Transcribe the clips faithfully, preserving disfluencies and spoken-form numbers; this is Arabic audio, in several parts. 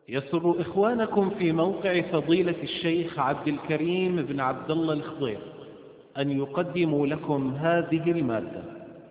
يسر إخوانكم في موقع فضيلة الشيخ عبد الكريم بن عبد الله الخضير أن يقدموا لكم هذه المادة.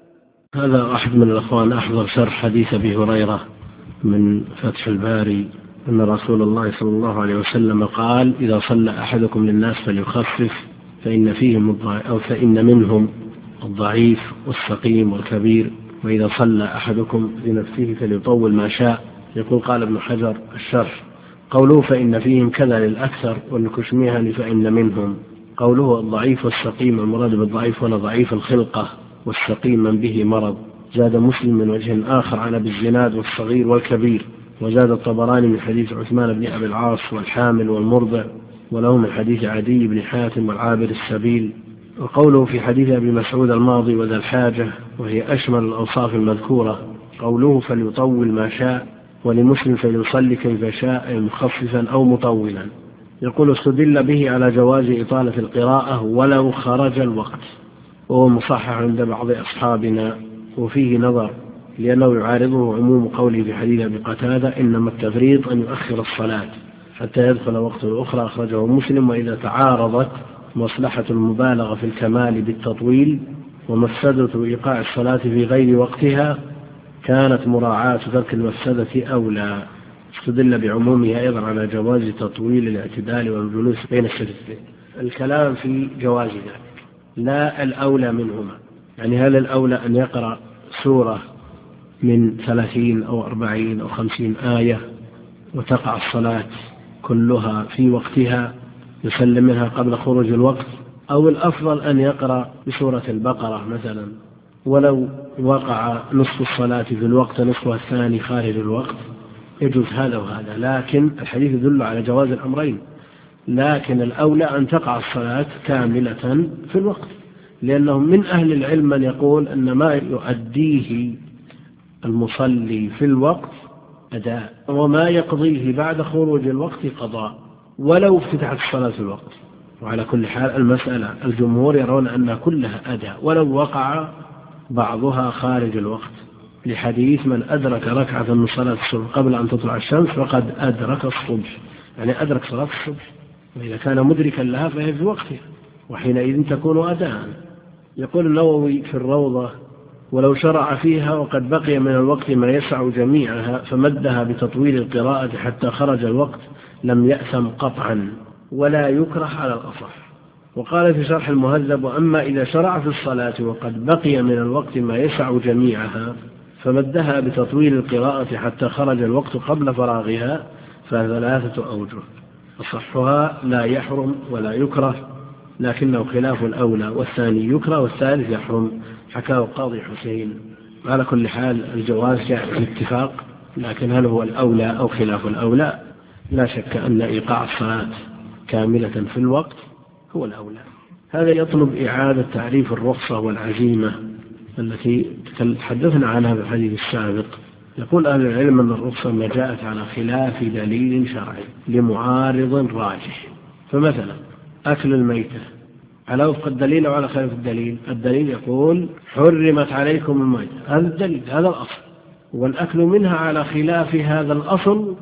هذا أحد من الأخوان أحضر شرح حديث أبي هريرة من فتح الباري أن رسول الله صلى الله عليه وسلم قال: إذا صلى أحدكم للناس فليخفف فإن فيهم الضعيف أو فإن منهم الضعيف والسقيم والكبير، وإذا صلى أحدكم لنفسه فليطول ما شاء. يقول قال ابن حجر الشرح: قوله فإن فيهم كذا للأكثر، والكشميهني فإن منهم. قوله الضعيف والسقيم المراد بالضعيف ولا ضعيف الخلقة، والسقيم من به مرض. زاد مسلم من وجه آخر عن أبي الزناد والصغير والكبير، وزاد الطبراني من حديث عثمان بن أبي العاص والحامل والمرضع، وله من حديث عدي بن حاتم والعابر السبيل. وقوله في حديث أبي مسعود الماضي وذا الحاجة، وهي أشمل الأوصاف المذكورة. قوله فليطول ما شاء، ولمسلم فليصلي كيف شاء مخففا أو مطولا. يقول استدل به على جواز إطالة القراءة ولو خرج الوقت، وهو مصحح عند بعض أصحابنا، وفيه نظر لأنه يعارضه عموم قوله في حديث أبي قتادة: إنما التفريط أن يؤخر الصلاة حتى يدخل وقت الأخرى، أخرجه مسلم. وإذا تعارضت مصلحة المبالغة في الكمال بالتطويل ومفسدة إيقاع الصلاة في غير وقتها كانت مراعاة ترك المفسدة أولى. استدل بعمومها أيضا على جواز تطويل الاعتدال والجلوس بين السجدتين. الكلام في جواز ذلك لا الأولى منهما، يعني هل الأولى أن يقرأ سورة من ثلاثين أو أربعين أو خمسين آية وتقع الصلاة كلها في وقتها يسلم منها قبل خروج الوقت، أو الأفضل أن يقرأ بسورة البقرة مثلا ولو وقع نصف الصلاة في الوقت نصفها الثاني خارج الوقت؟ يجوز هذا وهذا، لكن الحديث يدل على جواز الأمرين. لكن الأولى أن تقع الصلاة كاملة في الوقت، لأنه من أهل العلم من يقول أن ما يؤديه المصلي في الوقت أداء، وما يقضيه بعد خروج الوقت قضاء ولو افتتحت الصلاة في الوقت. وعلى كل حال المسألة الجمهور يرون أن كلها أداء ولو وقع بعضها خارج الوقت، لحديث من أدرك ركعة من صلاة الصبح قبل أن تطلع الشمس فقد أدرك الصبح، يعني أدرك صلاة الصبح، وإذا كان مدركا لها فهي في وقتها وحينئذ تكون أداء. يقول النووي في الروضة: ولو شرع فيها وقد بقي من الوقت ما يسع جميعها فمدها بتطويل القراءة حتى خرج الوقت لم يأثم قطعا ولا يكره على الأصح. وقال في شرح المهذب: وأما إذا شرع في الصلاة وقد بقي من الوقت ما يسع جميعها فمدها بتطويل القراءة حتى خرج الوقت قبل فراغها فثلاثة أوجه: أصحها لا يحرم ولا يكره، لكنه خلاف الأولى، والثاني يكره والثالث يحرم، حكاه القاضي حسين. على كل حال الجواز جاء بالاتفاق، لكن هل هو الأولى أو خلاف الأولى؟ لا شك أن إيقاع الصلاة كاملة في الوقت هو الأولى. هذا يطلب إعادة تعريف الرخصة والعزيمة التي تحدثنا عنها في الحديث السابق. يقول أهل العلم أن الرخصة ما جاءت على خلاف دليل شرعي لمعارض راجح. فمثلا أكل الميتة على وفق الدليل أو على خلاف الدليل؟ الدليل يقول حرمت عليكم الميتة، هذا الدليل، هذا الأصل، والأكل منها على خلاف هذا الأصل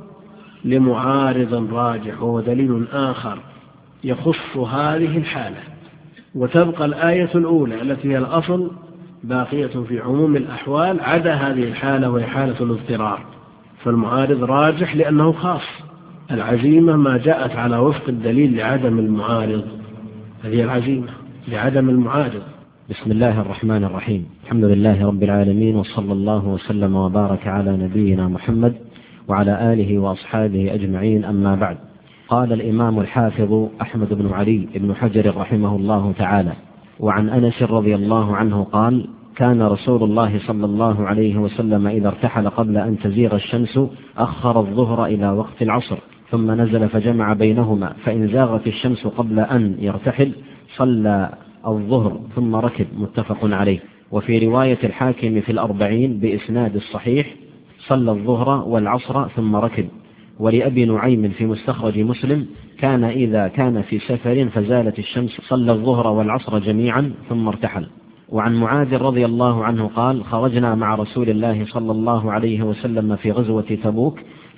لمعارض راجح وهو دليل آخر يخص هذه الحالة، وتبقى الآية الأولى التي هي الأصل باقية في عموم الأحوال عدا هذه الحالة وهي حالة الاضطرار. فالمعارض راجح لأنه خاص، العزيمة ما جاءت على وفق الدليل لعدم المعارض، هذه العزيمة لعدم المعارض. بسم الله الرحمن الرحيم، الحمد لله رب العالمين، وصلى الله وسلم وبارك على نبينا محمد وعلى آله وأصحابه أجمعين، أما بعد. قال الإمام الحافظ أحمد بن علي بن حجر رحمه الله تعالى: وعن أنس رضي الله عنه قال: كان رسول الله صلى الله عليه وسلم إذا ارتحل قبل أن تزيغ الشمس أخر الظهر إلى وقت العصر ثم نزل فجمع بينهما، فإن زاغت الشمس قبل أن يرتحل صلى الظهر ثم ركب، متفق عليه. وفي رواية الحاكم في الأربعين بإسناد الصحيح: صلى الظهر والعصر ثم ركب. ولأبي نعيم في مستخرج مسلم: كان إذا كان في سفر فزالت الشمس صلى الظهر والعصر جميعا ثم ارتحل. وعن معاذ رضي الله عنه قال: خرجنا مع رسول الله صلى الله عليه وسلم في غزوة تبوك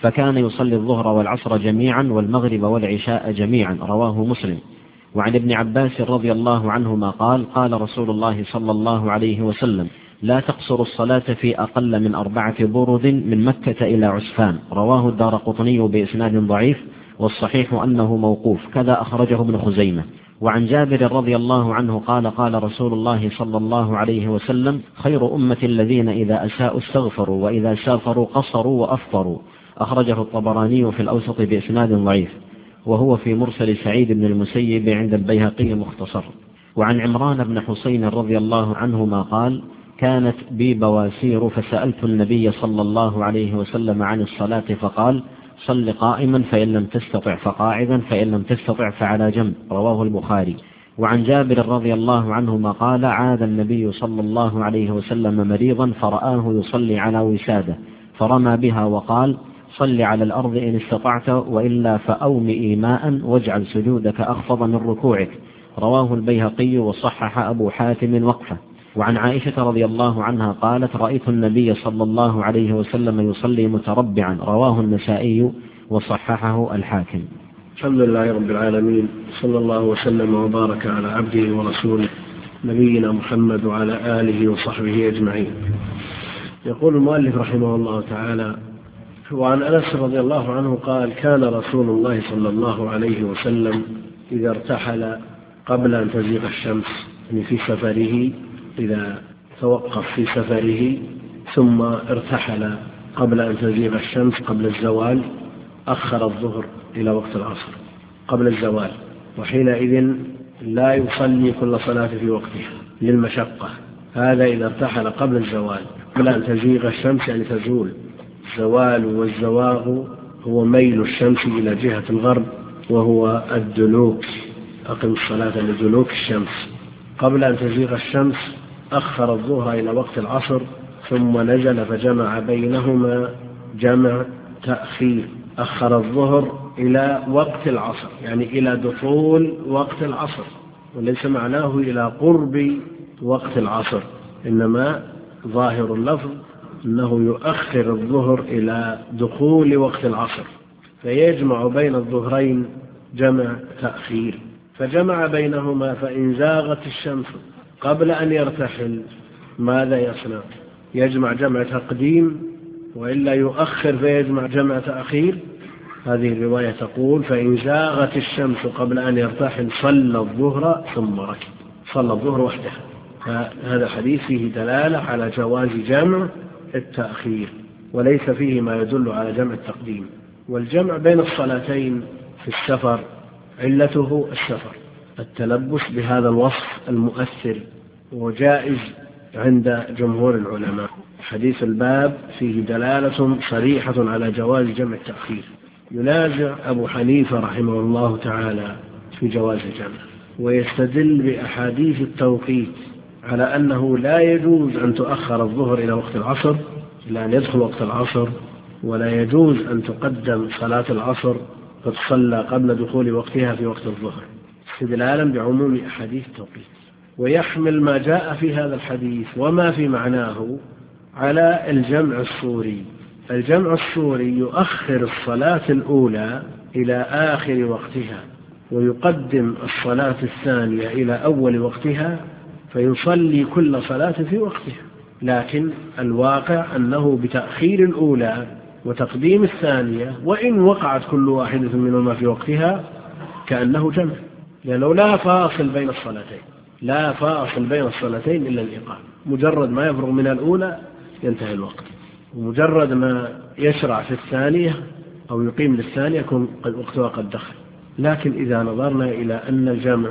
فكان يصلي الظهر والعصر جميعا والمغرب والعشاء جميعا، رواه مسلم. وعن ابن عباس رضي الله عنهما قال: قال رسول الله صلى الله عليه وسلم: لا تقصر الصلاة في أقل من أربعة برد من مكة إلى عسفان، رواه الدارقطني بإسناد ضعيف، والصحيح أنه موقوف، كذا أخرجه ابن خزيمة. وعن جابر رضي الله عنه قال: قال رسول الله صلى الله عليه وسلم: خير أمة الذين إذا أساءوا استغفروا وإذا سافروا قصروا وأفطروا، أخرجه الطبراني في الأوسط بإسناد ضعيف، وهو في مرسل سعيد بن المسيب عند البيهقي مختصر. وعن عمران بن حسين رضي الله عنهما قال: كانت بي بواسير فسألت النبي صلى الله عليه وسلم عن الصلاة فقال: صل قائما فإن لم تستطع فقاعدا فإن لم تستطع فعلى جنب، رواه البخاري. وعن جابر رضي الله عنهما قال: عاد النبي صلى الله عليه وسلم مريضا فرآه يصلي على وسادة فرمى بها وقال: صل على الأرض إن استطعت وإلا فأومئي ماء واجعل سجودك أخفض من ركوعك، رواه البيهقي وصحح أبو حاتم وقفه. وعن عائشة رضي الله عنها قالت: رأيت النبي صلى الله عليه وسلم يصلي متربعا، رواه النسائي وصححه الحاكم. الحمد لله رب العالمين، صلى الله وسلم وبارك على عبده ورسوله نبينا محمد وعلى آله وصحبه أجمعين. يقول المؤلف رحمه الله تعالى: وعن أنس رضي الله عنه قال: كان رسول الله صلى الله عليه وسلم إذا ارتحل قبل أن تزيغ الشمس، يعني في سفره، إذا توقف في سفره ثم ارتحل قبل أن تزيغ الشمس قبل الزوال، أخر الظهر إلى وقت العصر قبل الزوال، وحينئذ لا يصلي كل صلاة في وقتها للمشقة. هذا إذا ارتحل قبل الزوال، قبل أن تزيغ الشمس يعني تزول. الزوال والزواغ هو ميل الشمس إلى جهة الغرب، وهو الدلوك. أقم الصلاة لدلوك الشمس. قبل أن تزيغ الشمس أخر الظهر إلى وقت العصر، ثم نزل فجمع بينهما جمع تأخير. أخر الظهر إلى وقت العصر، يعني إلى دخول وقت العصر، وليس معناه إلى قرب وقت العصر، إنما ظاهر اللفظ أنه يؤخر الظهر إلى دخول وقت العصر، فيجمع بين الظهرين جمع تأخير. فجمع بينهما، فإن زاغت الشمس قبل أن يرتحل ماذا يصنع؟ يجمع جمع تقديم، وإلا يؤخر فيجمع جمع تأخير. هذه الرواية تقول: فإن زاغت الشمس قبل أن يرتحل صلى الظهر ثم ركب، صلى الظهر وحدها. فهذا الحديث فيه دلالة على جواز جمع التأخير، وليس فيه ما يدل على جمع التقديم. والجمع بين الصلاتين في السفر علته السفر، التلبس بهذا الوصف المؤثر، وجائز عند جمهور العلماء. حديث الباب فيه دلالة صريحة على جواز جمع التأخير. ينازع أبو حنيفة رحمه الله تعالى في جواز الجمع، ويستدل بأحاديث التوقيت على أنه لا يجوز أن تؤخر الظهر إلى وقت العصر إلى أن يدخل وقت العصر، ولا يجوز أن تقدم صلاة العصر قد صلى قبل دخول وقتها في وقت الظهر، استدلالا بعموم أحاديث التوقيت. ويحمل ما جاء في هذا الحديث وما في معناه على الجمع الصوري. الجمع الصوري يؤخر الصلاة الأولى إلى آخر وقتها، ويقدم الصلاة الثانية إلى أول وقتها، فيصلي كل صلاة في وقتها. لكن الواقع أنه بتأخير الأولى وتقديم الثانية، وإن وقعت كل واحدة منهما في وقتها، كأنه جمع، لأنه لا فاصل بين الصلاتين، لا فاصل بين الصلاتين إلا الإقامة. مجرد ما يفرغ من الأولى ينتهي الوقت، ومجرد ما يشرع في الثانية أو يقيم للثانية يكون وقتها قد دخل. لكن إذا نظرنا إلى أن الجمع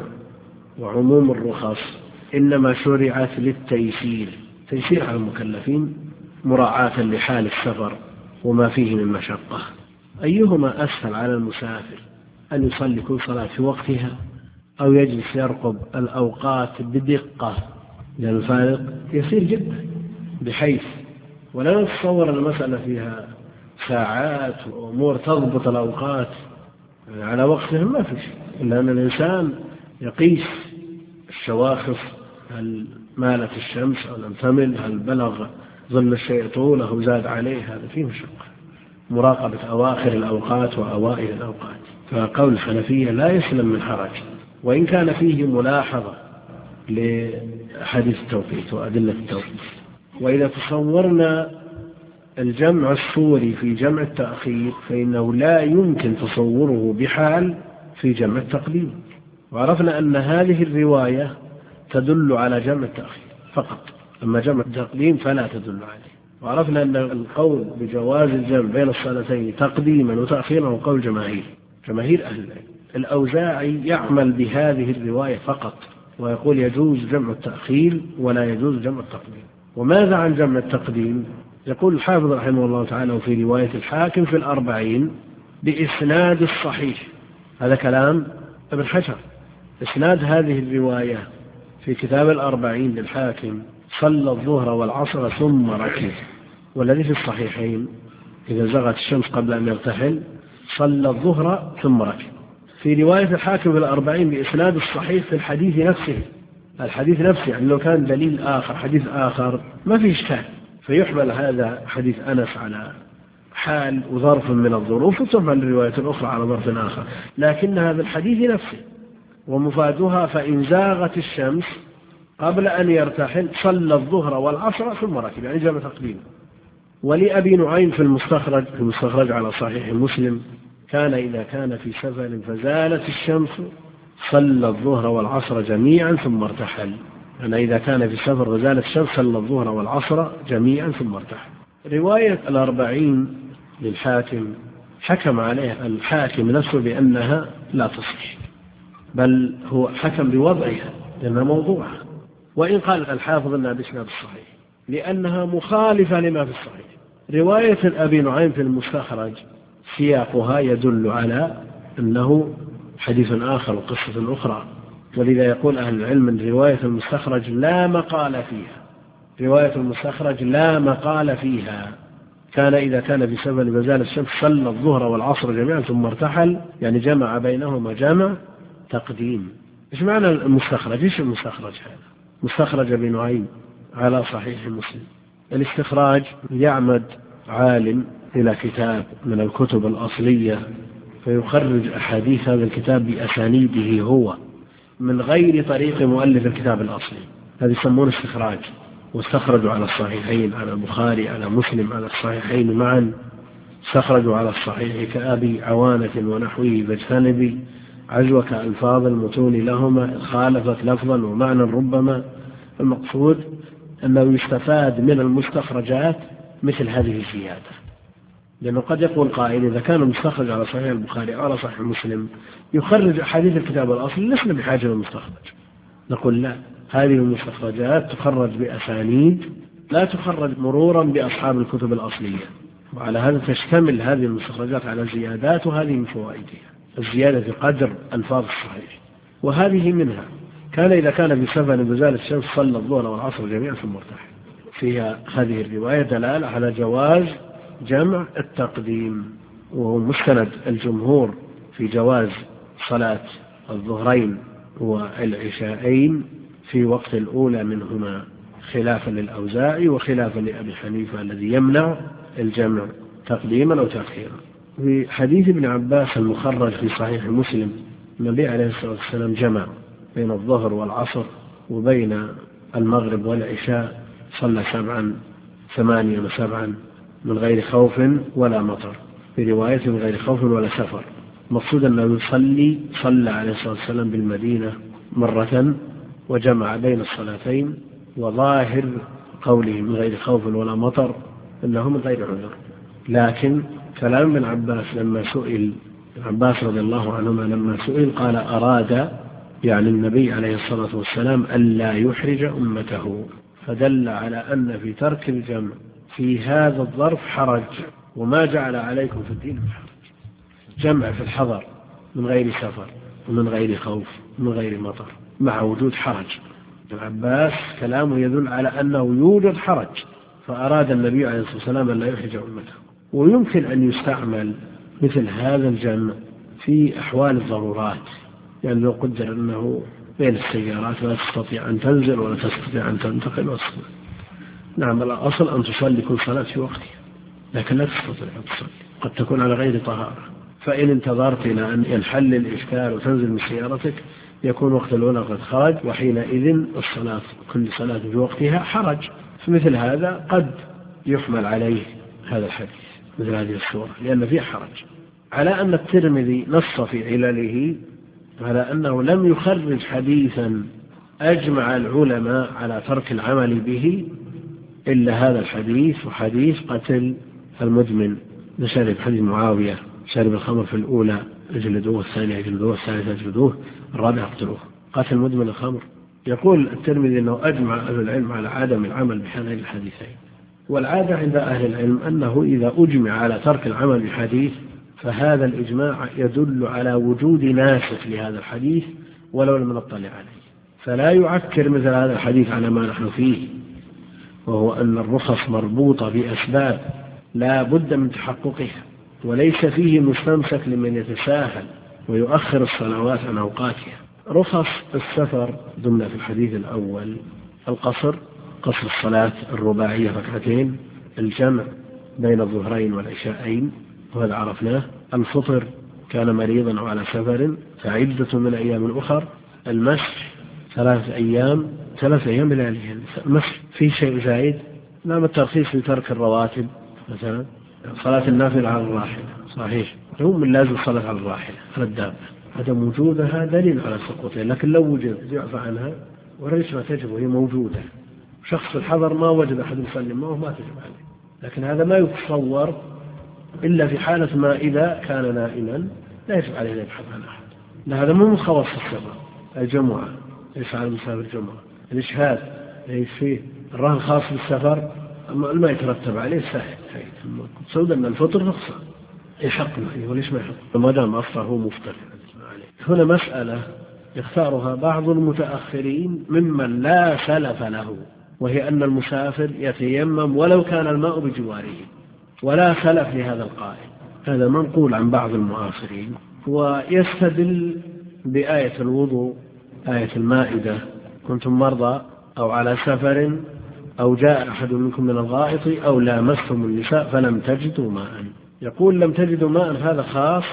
وعموم الرخص إنما شرعت للتيسير، تيسير على المكلفين مراعاة لحال السفر وما فيه من مشقة، أيهما أسهل على المسافر، أن يصلي كل صلاة في وقتها أو يجلس يرقب الأوقات بدقة؟ لأن الفارق يسير جدا، بحيث ولا نتصور أن المسألة فيها ساعات وأمور تضبط الأوقات على وقتها، ما في شيء، إلا أن الإنسان يقيس الشواخص، هل مالت الشمس أو لم تمل، هل بلغ ظل الشيء طوله أو زاد عليه، هذا فيه مشقة. مراقبة أواخر الأوقات وأوائل الأوقات. فقول الحنفية لا يسلم من حرج، وإن كان فيه ملاحظة لحديث التوقيت وأدلة التوقيت. وإذا تصورنا الجمع الصوري في جمع التأخير فإنه لا يمكن تصوره بحال في جمع التقديم. وعرفنا أن هذه الرواية تدل على جمع التأخير فقط، أما جمع التقديم فلا تدل عليه. وعرفنا أن القول بجواز الجمع بين الصلاتين تقديما وتأخيرا هو قول جماهير جماهير أهل العلم. الأوزاعي يعمل بهذه الرواية فقط ويقول يجوز جمع التأخير ولا يجوز جمع التقديم. وماذا عن جمع التقديم؟ يقول الحافظ رحمه الله تعالى في رواية الحاكم في الأربعين بإسناد الصحيح، هذا كلام ابن حجر، إسناد هذه الرواية في كتاب الأربعين للحاكم صلى الظهر والعصر ثم ركب، والذي في الصحيحين إذا زغت الشمس قبل أن يرتحل صلى الظهر ثم ركب. في رواية الحاكم في الأربعين بإسناد الصحيح في الحديث نفسه، الحديث نفسه يعني لو كان دليل آخر حديث آخر ما في إشكال، فيحمل هذا حديث أنس على حال وظرف من الظروف وتحمل الرواية الأخرى على ظرف آخر، لكن هذا الحديث نفسه ومفادها فإن زاغت الشمس قبل أن يرتحل صلى الظهر والعصر ثم ركب، يعني جمع تقديم. ولأبي نعيم في المستخرج في المستخرج على صحيح مسلم كان إذا كان في سفر فزالت الشمس صلى الظهر والعصر جميعا ثم ارتحل، يعني إذا كان في سفر وزالت الشمس صلى الظهر والعصر جميعا ثم ارتحل. رواية الأربعين للحاكم حكم عليها الحاكم نفسه بأنها لا تصح، بل هو حكم بوضعها لأنها موضوعة، وإن قال الحافظ أنها بإسناد الصحيح لأنها مخالفة لما في الصحيح. رواية أبي نعيم في المستخرج سياقها يدل على أنه حديث آخر وقصة أخرى، ولذا يقول أهل العلم من رواية المستخرج لا مقال فيها، رواية المستخرج لا مقال فيها. كان إذا كان في سفر فزالت الشمس صلى الظهر والعصر جميعا ثم ارتحل، يعني جمع بينهما جمع تقديم. إيش معنى المستخرج؟ إيش المستخرج هذا؟ مستخرج أبي نعيم على صحيح مسلم. الاستخراج يعمد عالم إلى كتاب من الكتب الأصلية فيخرج أحاديث هذا الكتاب بأسانيده هو من غير طريق مؤلف الكتاب الأصلي، هذا يسمونه استخراج. واستخرجوا على الصحيحين، على البخاري على مسلم على الصحيحين معا، استخرجوا على الصحيح كأبي عوانة ونحوه فاجتنبي عجوك ألفاظ المتون لهما خالفت لفظا ومعنى ربما. المقصود أنه يستفاد من المستخرجات مثل هذه الزيادة، لأنه قد يقول قائل إذا كان المستخرج على صحيح البخاري أو على صحيح مسلم يخرج أحاديث الكتاب الأصلي لسنا بحاجة للمستخرج. نقول لا، هذه المستخرجات تخرج بأسانيد لا تخرج مرورا بأصحاب الكتب الأصلية، وعلى هذا تشتمل هذه المستخرجات على زيادات، وهذه من فوائدها الزيادة في قدر ألفاظ الصحيح. وهذه منها كان إذا كان في سفر فزالت الشمس صلى الظهر والعصر جميعا ثم ارتحل. فيها هذه الرواية دلالة على جواز جمع التقديم، وهو مستند الجمهور في جواز صلاة الظهرين والعشاءين في وقت الأولى منهما، خلافا للأوزاعي وخلافا لأبي حنيفة الذي يمنع الجمع تقديما أو تأخيرا. في حديث ابن عباس المخرج في صحيح مسلم النبي عليه الصلاة والسلام جمع بين الظهر والعصر وبين المغرب والعشاء، صلى سبعا ثمانيا وسبعا من غير خوف ولا مطر، في رواية من غير خوف ولا سفر. مقصود أنه يصلي صلى عليه الصلاة والسلام بالمدينة مرة وجمع بين الصلاتين، وظاهر قوله من غير خوف ولا مطر أنه من غير عذر. لكن كلام ابن عباس لما سئل ابن عباس رضي الله عنهما لما سئل قال أراد يعني النبي عليه الصلاة والسلام ألا يحرج أمته، فدل على أن في ترك الجمع في هذا الظرف حرج، وما جعل عليكم في الدين حرج. جمع في الحضر من غير سفر ومن غير خوف ومن غير مطر مع وجود حرج. ابن عباس كلامه يدل على أنه يوجد حرج، فأراد النبي عليه الصلاة والسلام أن لا يحرج أمته. ويمكن أن يستعمل مثل هذا الجمع في أحوال الضرورات، يعني لو قدر أنه بين السيارات لا تستطيع أن تنزل ولا تستطيع أن تنتقل وتصل. نعم الأصل أن تصلي كل صلاة في وقتها، لكن لا تستطيع أن تصلي. قد تكون على غير طهارة، فإن انتظرت إلى أن ينحل الإشكال وتنزل من سيارتك يكون وقت الأولى قد خرج، وحينئذ الصلاة كل صلاة في وقتها حرج. فمثل هذا قد يحمل عليه هذا الحديث مثل هذه الصورة لأن فيه حرج. على أن الترمذي نص في علله على أنه لم يخرج حديثا أجمع العلماء على ترك العمل به إلا هذا الحديث وحديث قتل المدمن نشرب حديث معاوية شرب الخمر في الأولى اجلدوه، الثانية اجلدوه، الثالثة اجلدوه، الرابعة اقتلوه. قتل مدمن الخمر. يقول الترمذي أنه أجمع أهل العلم على عدم العمل بهذين الحديثين. والعادة عند أهل العلم أنه إذا أجمع على ترك العمل بحديث فهذا الإجماع يدل على وجود ناسخ لهذا الحديث ولو لم نطلع عليه، فلا يعكر مثل هذا الحديث على ما نحن فيه، وهو أن الرخص مربوطة بأسباب لا بد من تحققها، وليس فيه مستمسك لمن يتساهل ويؤخر الصلوات عن أوقاتها. رخص السفر ضمن في الحديث الأول القصر، قصر الصلاة الرباعية ركعتين، الجمع بين الظهرين والعشاءين وهذا عرفناه، الفطر كان مريضا أو على سفر فعدة من أيام أخر، المسح ثلاث أيام ثلاث أيام بلياليهن. المسح فيه شيء زايد؟ نعم الترخيص لترك الرواتب مثلا، صلاة النافلة على الراحلة صحيح، هو من لازم الصلاة على الراحلة على الدابة، عدم وجودها دليل على سقوطها، لكن لو وجد يعفى عنها وليس ما تجب وهي موجودة. شخص في الحضر ما وجد أحد يسلم معه ما تجب عليه، لكن هذا ما يتصور إلا في حالة ما إذا كان نائما لا يجب عليه أن يبحث عن أحد. لا هذا مو من خواص السفر. الجمعة ليس على المسافر الجمعة، الإشهاد ليس فيه، الرهن خاص بالسفر ما يترتب عليه سهل. سود أن الفطر رخصة يحق فيه وليش ما يحق ما دام أصله هو مفطر. هنا مسألة يختارها بعض المتأخرين ممن لا سلف له، وهي أن المسافر يتيمم ولو كان الماء بجواره، ولا سلف لهذا القائل. هذا منقول عن بعض المعاصرين، ويستدل بآية الوضوء آية المائدة كنتم مرضى أو على سفر أو جاء أحد منكم من الغائط أو لامستم النساء فلم تجدوا ماء. يقول لم تجدوا ماء هذا خاص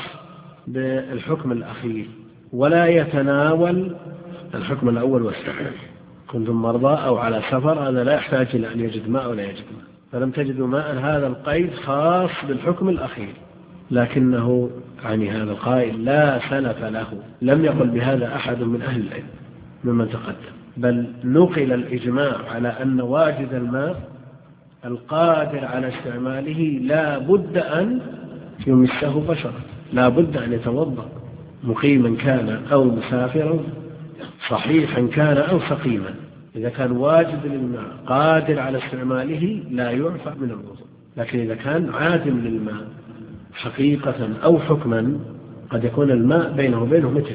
بالحكم الأخير ولا يتناول الحكم الأول والثاني. كنتم مرضى أو على سفر هذا لا يحتاج إلى أن يجد ماء ولا يجد ماء، فلم تجدوا ماء هذا القيد خاص بالحكم الأخير، لكنه يعني هذا القائل لا سلف له، لم يقل بهذا أحد من أهل العلم ممن تقدم، بل نقل الإجماع على أن واجد الماء القادر على استعماله لا بد أن يمسه بشرا، لا بد أن يتوضأ مقيما كان أو مسافرا، صحيحا كان أو سقيما. إذا كان واجد للماء قادر على استعماله لا يعفى من الوضوء، لكن إذا كان عادم للماء حقيقة أو حكما قد يكون الماء بينه وبينه متر،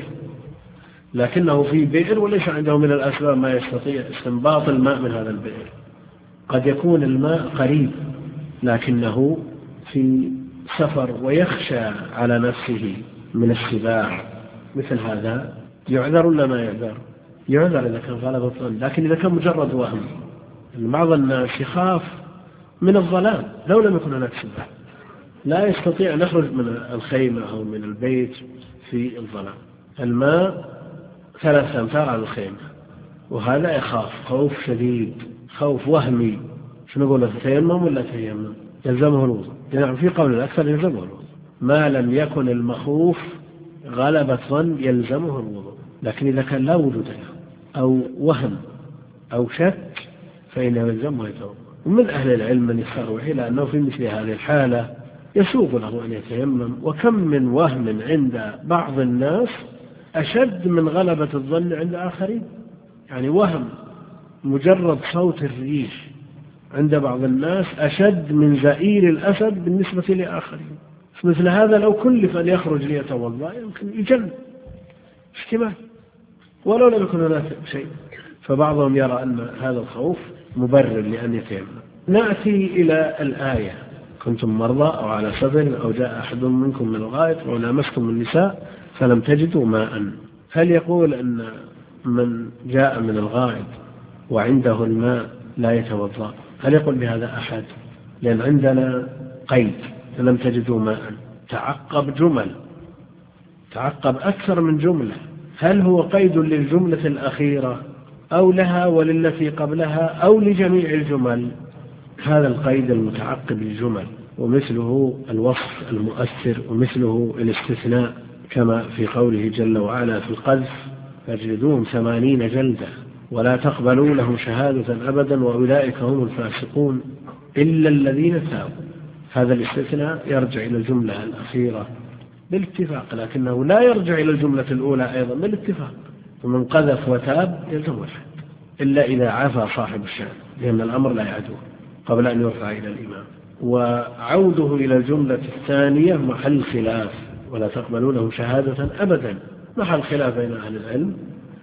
لكنه في بئر وليس عنده من الأسباب ما يستطيع استنباط الماء من هذا البئر. قد يكون الماء قريب لكنه في سفر ويخشى على نفسه من السباع، مثل هذا يعذر ولا ما يعذر؟ يعذر إذا كان غلبة الظن، لكن إذا كان مجرد وهم، بعض الناس يخاف من الظلام لو لم يكن هناك سباع، لا يستطيع أن يخرج من الخيمة أو من البيت في الظلام، الماء ثلاث أمتار على الخيمة، وهذا يخاف خوف شديد، خوف وهمي. شنو نقول له؟ تيمم ولا تيمم؟ يلزمه الوضوء. يعني في قول الأكثر يلزمه الوضوء، ما لم يكن المخوف غلبة ظن يلزمه الوضوء، لكن إذا كان لا وجود له أو وهم أو شك فإنه يلزمه يتوضأ. ومن أهل العلم من يختار إلى أنه في مثل هذه الحالة يسوق له أن يتيمم، وكم من وهم عند بعض الناس أشد من غلبة الظن عند آخرين. يعني وهم مجرد صوت الريح عند بعض الناس أشد من زئير الأسد بالنسبة لآخرين. مثل هذا لو كلف أن يخرج ليتوضأ يمكن يجن اشتمال ولو لم يكن هناك شيء، فبعضهم يرى أن هذا الخوف مبرر لأن يتيمم. نأتي إلى الآية كنتم مرضى أو على سفر أو جاء أحد منكم من الغائط أو لامستم النساء فلم تجدوا ماء. هل يقول أن من جاء من الغائط وعنده الماء لا يتوضأ؟ هل يقول بهذا أحد؟ لأن عندنا قيد فلم تجدوا ماء. تعقب جمل، تعقب أكثر من جملة. هل هو قيد للجملة الأخيرة أو لها وللتي قبلها أو لجميع الجمل؟ هذا القيد المتعقب للجمل، ومثله الوصف المؤثر، ومثله الاستثناء كما في قوله جل وعلا في القذف: فاجلدوهم ثمانين جلدة ولا تقبلوا لهم شهادة أبدا وأولئك هم الفاسقون إلا الذين تابوا. هذا الاستثناء يرجع إلى الجملة الأخيرة بالاتفاق، لكنه لا يرجع إلى الجملة الأولى أيضا بالاتفاق. ومن قذف وتاب يلزم الحد إلا إذا عفى صاحب الشأن، لأن الأمر لا يعدو قبل أن يرفع إلى الإمام. وعوده إلى الجملة الثانية محل خلاف: ولا تقبلوا لهم شهادة أبدا، محل خلاف بين أهل العلم،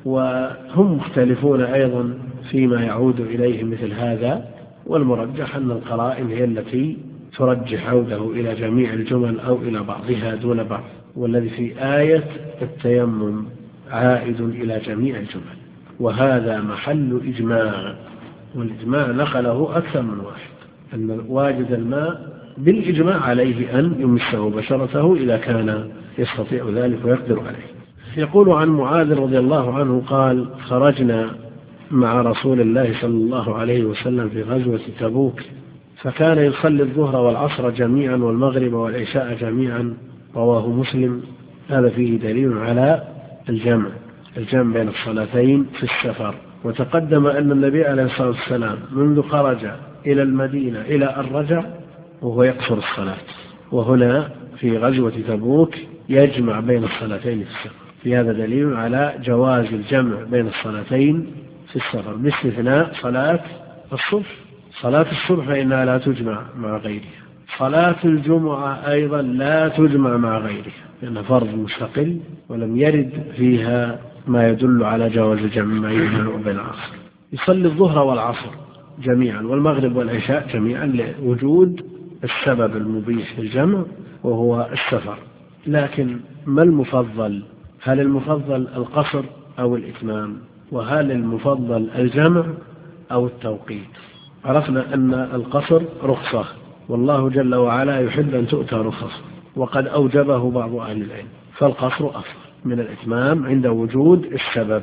وهم مختلفون أيضا فيما يعود إليه مثل هذا. والمرجح أن القرائن هي التي ترجح عوده إلى جميع الجمل أو إلى بعضها دون بعض، والذي في آية التيمم عائد إلى جميع الجمل، وهذا محل إجماع، والإجماع نقله أكثر من واحد، أن واجد الماء بالإجماع عليه أن يمسه بشرته إذا كان يستطيع ذلك ويقدر عليه. يقول عن معاذ رضي الله عنه قال: خرجنا مع رسول الله صلى الله عليه وسلم في غزوة تبوك، فكان يصلي الظهر والعصر جميعا والمغرب والعشاء جميعا، رواه مسلم. هذا فيه دليل على الجمع الجمع بين الصلاتين في السفر. وتقدم أن النبي عليه الصلاة والسلام منذ خرج إلى المدينة إلى أن رجع وهو يقصر الصلاة، وهنا في غزوة تبوك يجمع بين الصلاتين في السفر. في هذا دليل على جواز الجمع بين الصلاتين في السفر باستثناء صلاة الصبح. صلاة الصبح فإنها لا تجمع مع غيرها. صلاة الجمعة أيضا لا تجمع مع غيرها لأنها فرض مستقل، ولم يرد فيها ما يدل على جواز الجمع بينها وبين العصر. يصلي الظهر والعصر جميعا والمغرب والعشاء جميعا لوجود السبب المبيح للجمع وهو السفر. لكن ما المفضل؟ هل المفضل القصر أو الإتمام؟ وهل المفضل الجمع أو التوقيت؟ عرفنا أن القصر رخصة، والله جل وعلا يحب أن تؤتى رخص، وقد أوجبه بعض أهل العلم، فالقصر أفضل من الإتمام عند وجود السبب.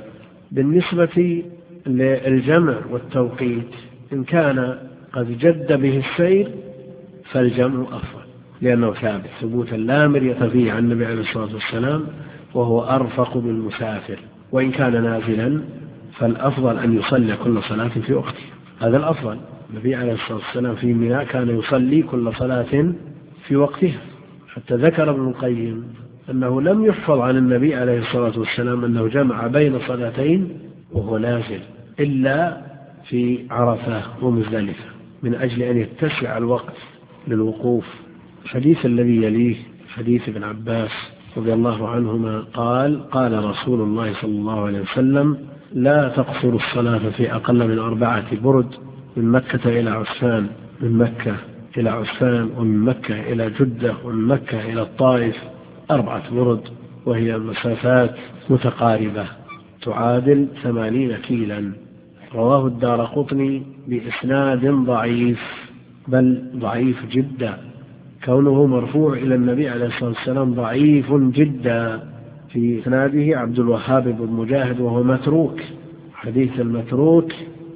بالنسبة للجمع والتوقيت، إن كان قد جد به السير فالجمع أفضل، لأنه ثابت ثبوتا لا مرية فيه عن النبي عليه الصلاة والسلام، وهو أرفق بالمسافر. وإن كان نازلا فالأفضل أن يصلي كل صلاة في وقتها، هذا الأفضل. النبي عليه الصلاة والسلام في منى كان يصلي كل صلاة في وقتها، حتى ذكر ابن القيم أنه لم يحفظ عن النبي عليه الصلاة والسلام أنه جمع بين صلاتين وهو نازل إلا في عرفة ومزدلفة، من أجل أن يتسع الوقت للوقوف. الحديث الذي يليه حديث ابن عباس رضي الله عنهما قال: قال رسول الله صلى الله عليه وسلم: لا تقصر الصلاة في أقل من أربعة برد، من مكة إلى عسفان، من مكة إلى عسفان، ومن مكة إلى جدة، ومن مكة إلى الطائف، أربعة برد، وهي مسافات متقاربة تعادل ثمانين كيلا. رواه الدارقطني بإسناد ضعيف، بل ضعيف جدا. كونه مرفوع إلى النبي عليه الصلاة والسلام ضعيف جدا. في إسناده عبد الوهاب بن مجاهد وهو متروك. حديث المتروك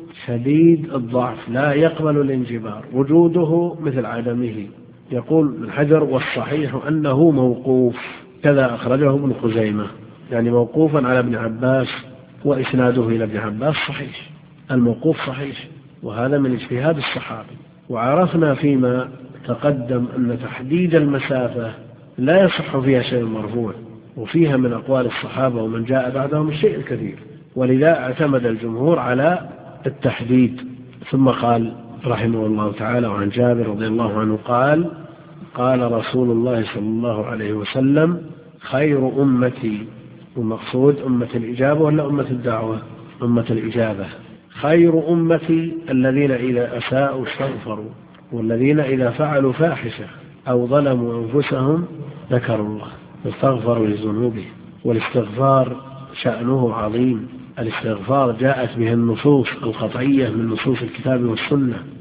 شديد الضعف لا يقبل الانجبار، وجوده مثل عدمه. يقول ابن حجر: والصحيح أنه موقوف، كذا أخرجه ابن خزيمة، يعني موقوفا على ابن عباس، وإسناده إلى ابن عباس صحيح. الموقوف صحيح، وهذا من اجتهاد الصحابي. وعرفنا فيما تقدم أن تحديد المسافة لا يصح فيها شيء مرفوع، وفيها من أقوال الصحابة ومن جاء بعدهم الشيء الكثير، ولذا اعتمد الجمهور على التحديد. ثم قال رحمه الله تعالى: وعن جابر رضي الله عنه قال: قال رسول الله صلى الله عليه وسلم: خير أمتي، ومقصود أمة الإجابة ولا أمة الدعوة؟ أمة الإجابة. خير أمتي الذين إذا أساءوا استغفروا، والذين إذا فعلوا فاحشة أو ظلموا أنفسهم ذكروا الله واستغفروا لذنوبهم. والاستغفار شأنه عظيم. الاستغفار جاءت به النصوص القطعية من نصوص الكتاب والسنة،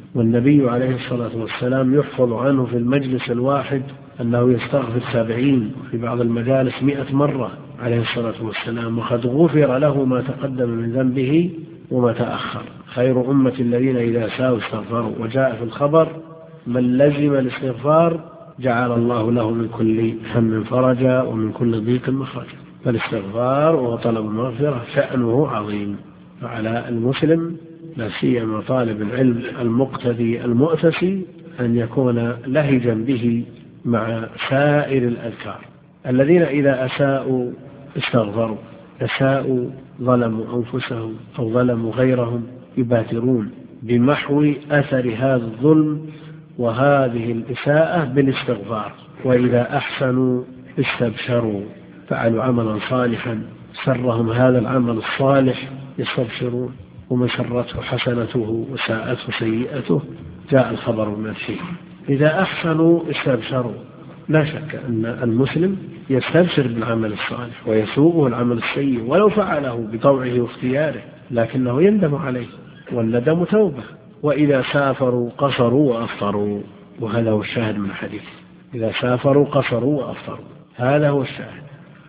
والنبي عليه الصلاة والسلام يحفظ عنه في المجلس الواحد أنه يستغفر سبعين وفي بعض المجالس مئة مرة عليه الصلاة والسلام، وقد غفر له ما تقدم من ذنبه وما تأخر. خير أمة الذين إذا ساءوا استغفروا. وجاء في الخبر من لزم الاستغفار جعل الله له من كل هم فرجا ومن كل ضيق مخرجا. فالاستغفار وطلب المغفرة شأنه عظيم، فعلى المسلم لا سيما طالب العلم المقتدي المؤتسي أن يكون لهجا به مع سائر الأذكار. الذين إذا أساءوا استغفروا، أساءوا ظلموا أنفسهم أو ظلموا غيرهم يبادرون بمحو أثر هذا الظلم وهذه الإساءة بالاستغفار. وإذا أحسنوا استبشروا، فعلوا عملا صالحا سرهم هذا العمل الصالح يستبشرون، ومن سرته حسنته وساءته سيئته جاء الخبر من فيه. إذا أحسنوا استبشروا. لا شك أن المسلم يستبشر بالعمل الصالح ويسوءه العمل السيء ولو فعله بطوعه واختياره، لكنه يندم عليه، والندم توبة. وإذا سافروا قصروا وأفطروا، وهذا هو الشاهد من الحديث. إذا سافروا قصروا وأفطروا، هذا هو الشاهد.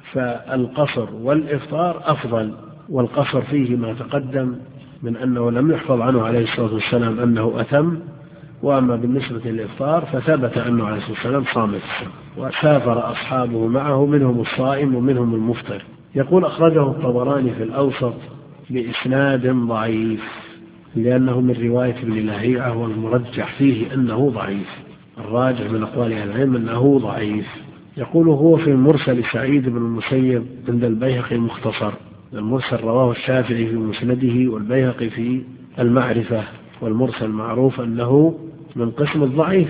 فالقصر والإفطار أفضل، والقصر فيه ما تقدم من أنه لم يحفظ عنه عليه الصلاة والسلام أنه أتم. وأما بالنسبة للإفطار فثبت أنه عليه الصلاة والسلام صام السنة، وسافر أصحابه معه منهم الصائم ومنهم المفطر. يقول أخرجه الطبراني في الأوسط بإسناد ضعيف، لأنه من رواية ابن لهيعة، والمرجح فيه أنه ضعيف. الراجح من أقوال أهل العلم أنه ضعيف. يقول هو في مرسل سعيد بن المسيب عند البيهقي مختصر. المرسل رواه الشافعي في مسنده والبيهقي في المعرفة، والمرسل معروف أنه من قسم الضعيف،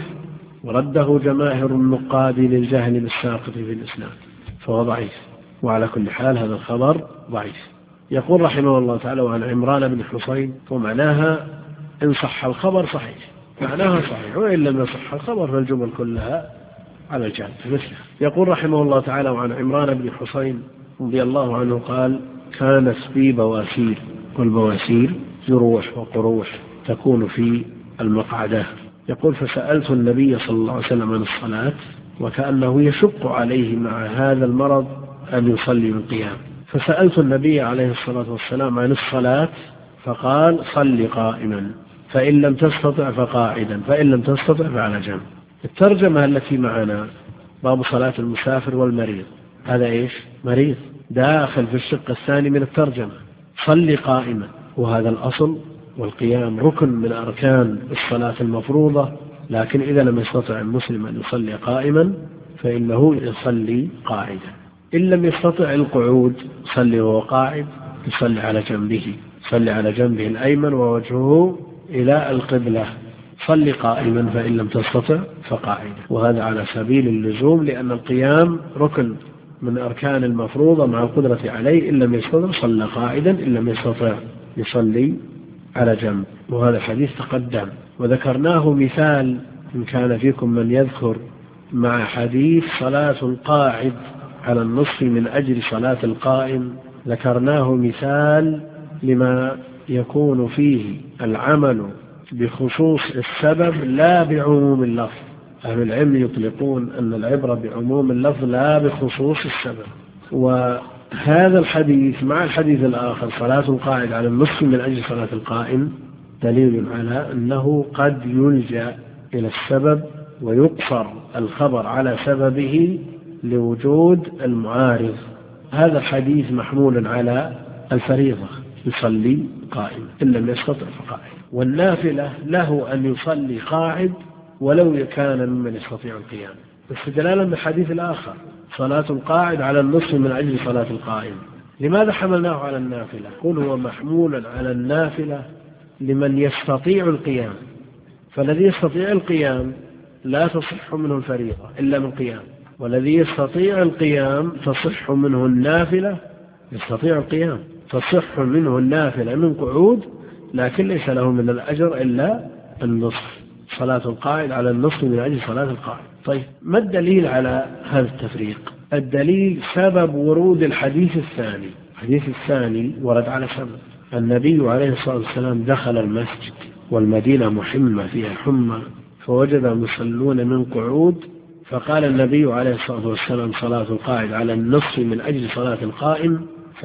ورده جماهر النقاد للجهل بالساقط في الإسلام، فهو ضعيف. وعلى كل حال هذا الخبر ضعيف. يقول رحمه الله تعالى وعن عمران بن حسين، ومعناها إن صح الخبر صحيح، معناها صحيح، وإن لم يصح الخبر فالجمل كلها على الجهل مثله. يقول رحمه الله تعالى وعن عمران بن حسين رضي الله عنه قال كانت بي بواسير، والبواسير جروح وقروح تكون في المقعدة. يقول فسألت النبي صلى الله عليه وسلم عن الصلاة، وكأنه يشق عليه مع هذا المرض أن يصلي من قيام. فسألت النبي عليه الصلاة والسلام عن الصلاة فقال صل قائما، فإن لم تستطع فقاعدا، فإن لم تستطع فعلى جنب. الترجمة التي معنا باب صلاة المسافر والمريض، هذا إيش؟ مريض داخل في الشق الثاني من الترجمة. صل قائما، وهذا الأصل، والقيام ركن من أركان الصلاة المفروضة، لكن إذا لم يستطع المسلم أن يصلي قائما فإنه يصلي قاعدا. إن لم يستطع القعود صلي وهو قاعد، يصلي على جنبه، صلي على جنبه الأيمن ووجهه إلى القبلة. صلي قائما فإن لم تستطع فقاعدا، وهذا على سبيل اللزوم، لأن القيام ركن من أركان المفروضة مع القدرة عليه. إن لم يستطع صلى قاعدا، إن لم يستطع يصلي على جنب. وهذا الحديث تقدم وذكرناه مثال، إن كان فيكم من يذكر، مع حديث صلاة القاعد على النصف من أجل صلاة القائم. ذكرناه مثال لما يكون فيه العمل بخصوص السبب لا بعموم اللفظ. أهل العلم يطلقون أن العبرة بعموم اللفظ لا بخصوص السبب. وهذا الحديث مع الحديث الآخر صلاة القاعد على النصف من أجل صلاة القائم دليل على أنه قد يلجأ إلى السبب ويقصر الخبر على سببه لوجود المعارض. هذا الحديث محمول على الفريضة، يصلي قائما إن لم يستطع فقاعد، والنافلة له أن يصلي قاعد ولو كان ممن يستطيع القيام، استدلالا بالحديث الآخر صلاة القاعد على النصف من أجل صلاة القائم. لماذا حملناه على النافلة؟ قل هو محمول على النافلة لمن يستطيع القيام، فالذي يستطيع القيام لا تصح منه الفريضة إلا من قيام، والذي يستطيع القيام تصح منه النافلة، يستطيع القيام تصح منه النافلة من قعود، لكن ليس له من الأجر إلا النصف، صلاة القائد على النصف من أجل صلاة القائد. طيب ما الدليل على هذا التفريق؟ الدليل سبب ورود الحديث الثاني. الحديث الثاني ورد على سبب. النبي عليه الصلاة والسلام دخل المسجد والمدينة محمة فيها حمى فوجدهم يصلون من قعود، فقال النبي عليه الصلاة والسلام صلاة القاعد على النصف من أجل صلاة القائم،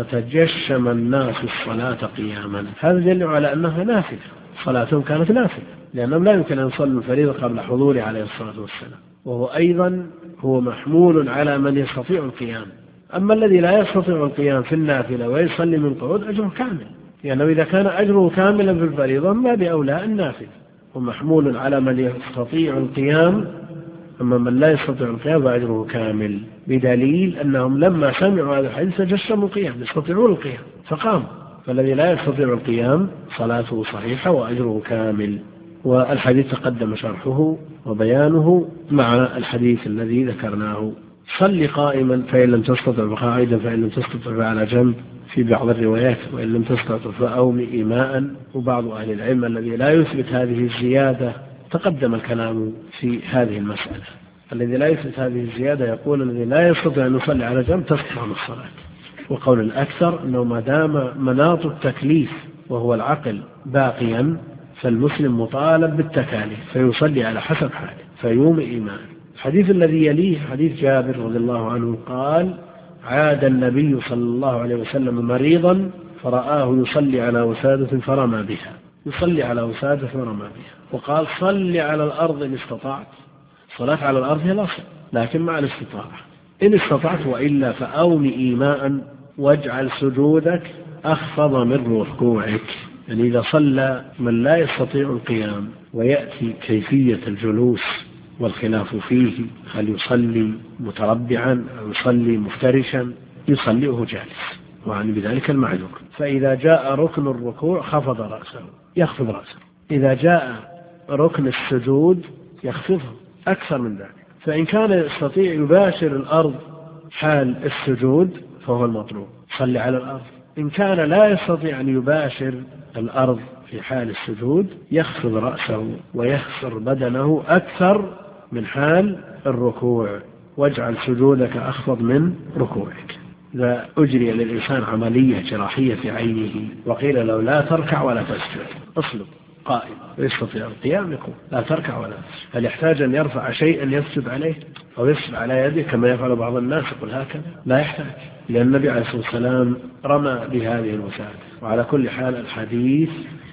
فتجشم الناس الصلاة قياما. هذا يدل على أنها نافلة، صلاتهم كانت نافلة، لأنهم لا يمكن أن يصلوا الفريضة قبل حضوره عليه الصلاة والسلام، وهو أيضا هو محمول على من يستطيع القيام. أما الذي لا يستطيع القيام في النافلة ويصلي من قعود أجره كامل، لأنه يعني إذا كان أجره كاملا في الفريضة ما بأولى النافلة، ومحمول على من يستطيع القيام، أما من لا يستطيع القيام فأجره كامل، بدليل أنهم لما سمعوا هذا الحديث تجشموا القيام، يستطيعون القيام فقام، فالذي لا يستطيع القيام صلاته صحيحة وأجره كامل. والحديث تقدم شرحه وبيانه مع الحديث الذي ذكرناه. صل قائما فإن لم تستطع فقاعدا فإن لم تستطع فعلى جنب في بعض الروايات، وإن لم تستطع فأومئ إيماء. وبعض أهل العلم الذي لا يثبت هذه الزيادة تقدم الكلام في هذه المسألة، الذي لا يثبت هذه الزيادة يقول الذي لا يستطيع أن يصلي على جنب تسقط عن الصلاة. وقول الأكثر أنه ما دام مناط التكليف وهو العقل باقيا فالمسلم مطالب بالتكاليف فيصلي على حسب حاله فيومئ إيماء. الحديث الذي يليه حديث جابر رضي الله عنه قال: عاد النبي صلى الله عليه وسلم مريضا فرآه يصلي على وسادة فرمى بها، يصلي على وسادة فرمى بها، وقال: صل على الأرض إن استطعت. صلاة على الأرض هي الأصل، لكن مع الاستطاعة، إن استطعت، وإلا فأومئ إيماء واجعل سجودك أخفض من ركوعك. يعني إذا صلى من لا يستطيع القيام ويأتي كيفية الجلوس والخلاف فيه، هل يصلي متربعا أو يصلي مفترشا، يصليه جالس، وعني بذلك المعذور. فإذا جاء ركن الركوع خفض رأسه، يخفض رأسه. إذا جاء ركن السجود يخفضه أكثر من ذلك. فإن كان يستطيع يباشر الأرض حال السجود فهو المطلوب، صلي على الأرض. إن كان لا يستطيع أن يباشر الأرض في حال السجود يخفض رأسه ويخسر بدنه أكثر من حال الركوع، واجعل سجودك أخفض من ركوعك. إذا أجري للإنسان عملية جراحية في عينه وقيل له لا تركع ولا تسجد، اصلب قائم ويستطيع القيام، يقول لا تركع ولا تسجد. هل يحتاج أن يرفع شيئا يسجد عليه أو يسجد على يده كما يفعل بعض الناس يقول هكذا؟ لا يحتاج، لأن النبي عليه الصلاة والسلام رمى بهذه الوسادة. وعلى كل حال الحديث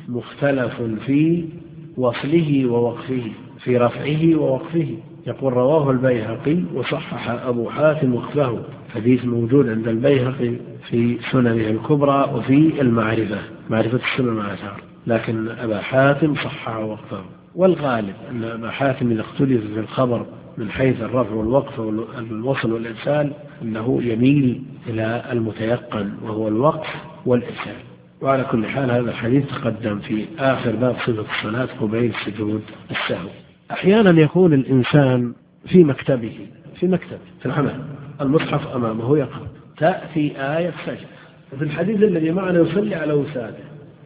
مختلف في وصله ووقفه، في رفعه ووقفه. يقول رواه البيهقي وصحح أبو حاتم وقفه، حديث موجود عند البيهقي في سننه الكبرى وفي المعرفة، معرفة السنن والآثار، لكن أبا حاتم صحح وقفه. والغالب أن أبا حاتم إذا اختلف في الخبر من حيث الرفع والوقف والوصل والإرسال أنه يميل إلى المتيقن وهو الوقف والإرسال. وعلى كل حال هذا الحديث تقدم في آخر باب صفة الصلاة قبيل سجود السهو. أحيانا يكون الإنسان في مكتبه في مكتبه في العمل، المصحف أمامه يقرأ، تأتي آية سجد. في الحديث الذي معنا يصلي على وساده،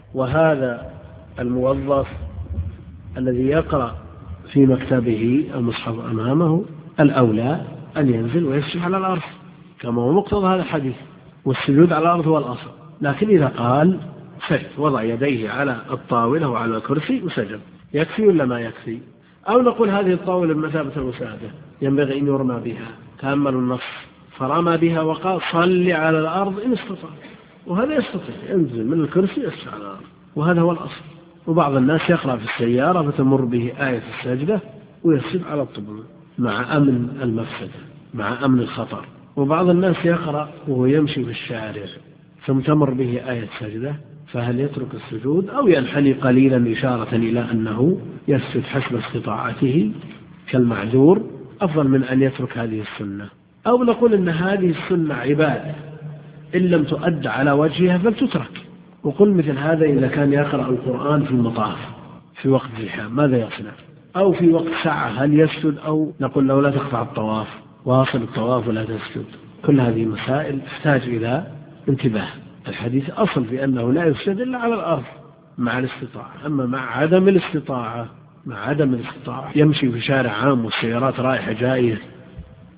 وهذا الموظف الذي يقرأ في مكتبه المصحف أمامه الأولى أن ينزل ويسجد على الأرض كما هو مقتضى هذا الحديث، والسجود على الأرض هو الأصل. لكن إذا قال سجد وضع يديه على الطاولة وعلى الكرسي وسجد، يكفي ولا ما يكفي؟ أو نقول هذه الطاولة بمثابة الوسادة ينبغي أن يرمى بها، تأمل النص فرمى بها وقال صل على الأرض إن استطاع، وهذا يستطيع ينزل من الكرسي يسجد على الأرض، وهذا هو الأصل. وبعض الناس يقرأ في السيارة فتمر به آية السجدة ويسجد على الطبل مع أمن المفسدة، مع أمن الخطر. وبعض الناس يقرأ وهو يمشي في الشارع ثم تمر به آية سجدة، فهل يترك السجود أو ينحني قليلا إشارة إلى أنه يسجد حسب استطاعته كالمعذور، أفضل من أن يترك هذه السنة. أو نقول أن هذه السنة عبادة إن لم تؤد على وجهها فلتترك. وقل مثل هذا إذا كان يقرأ القرآن في المطاف في وقت الزحام ماذا يصنع؟ أو في وقت ساعة هل يسجد؟ أو نقول له لا تقطع الطواف، واصل الطواف ولا تسجد. كل هذه مسائل تحتاج إلى انتباه. الحديث أصل في أنه لا يسجد إلا على الأرض مع الاستطاعة. أما مع عدم الاستطاعة مع عدم الاستطاعة يمشي في شارع عام والسيارات رايحة جاية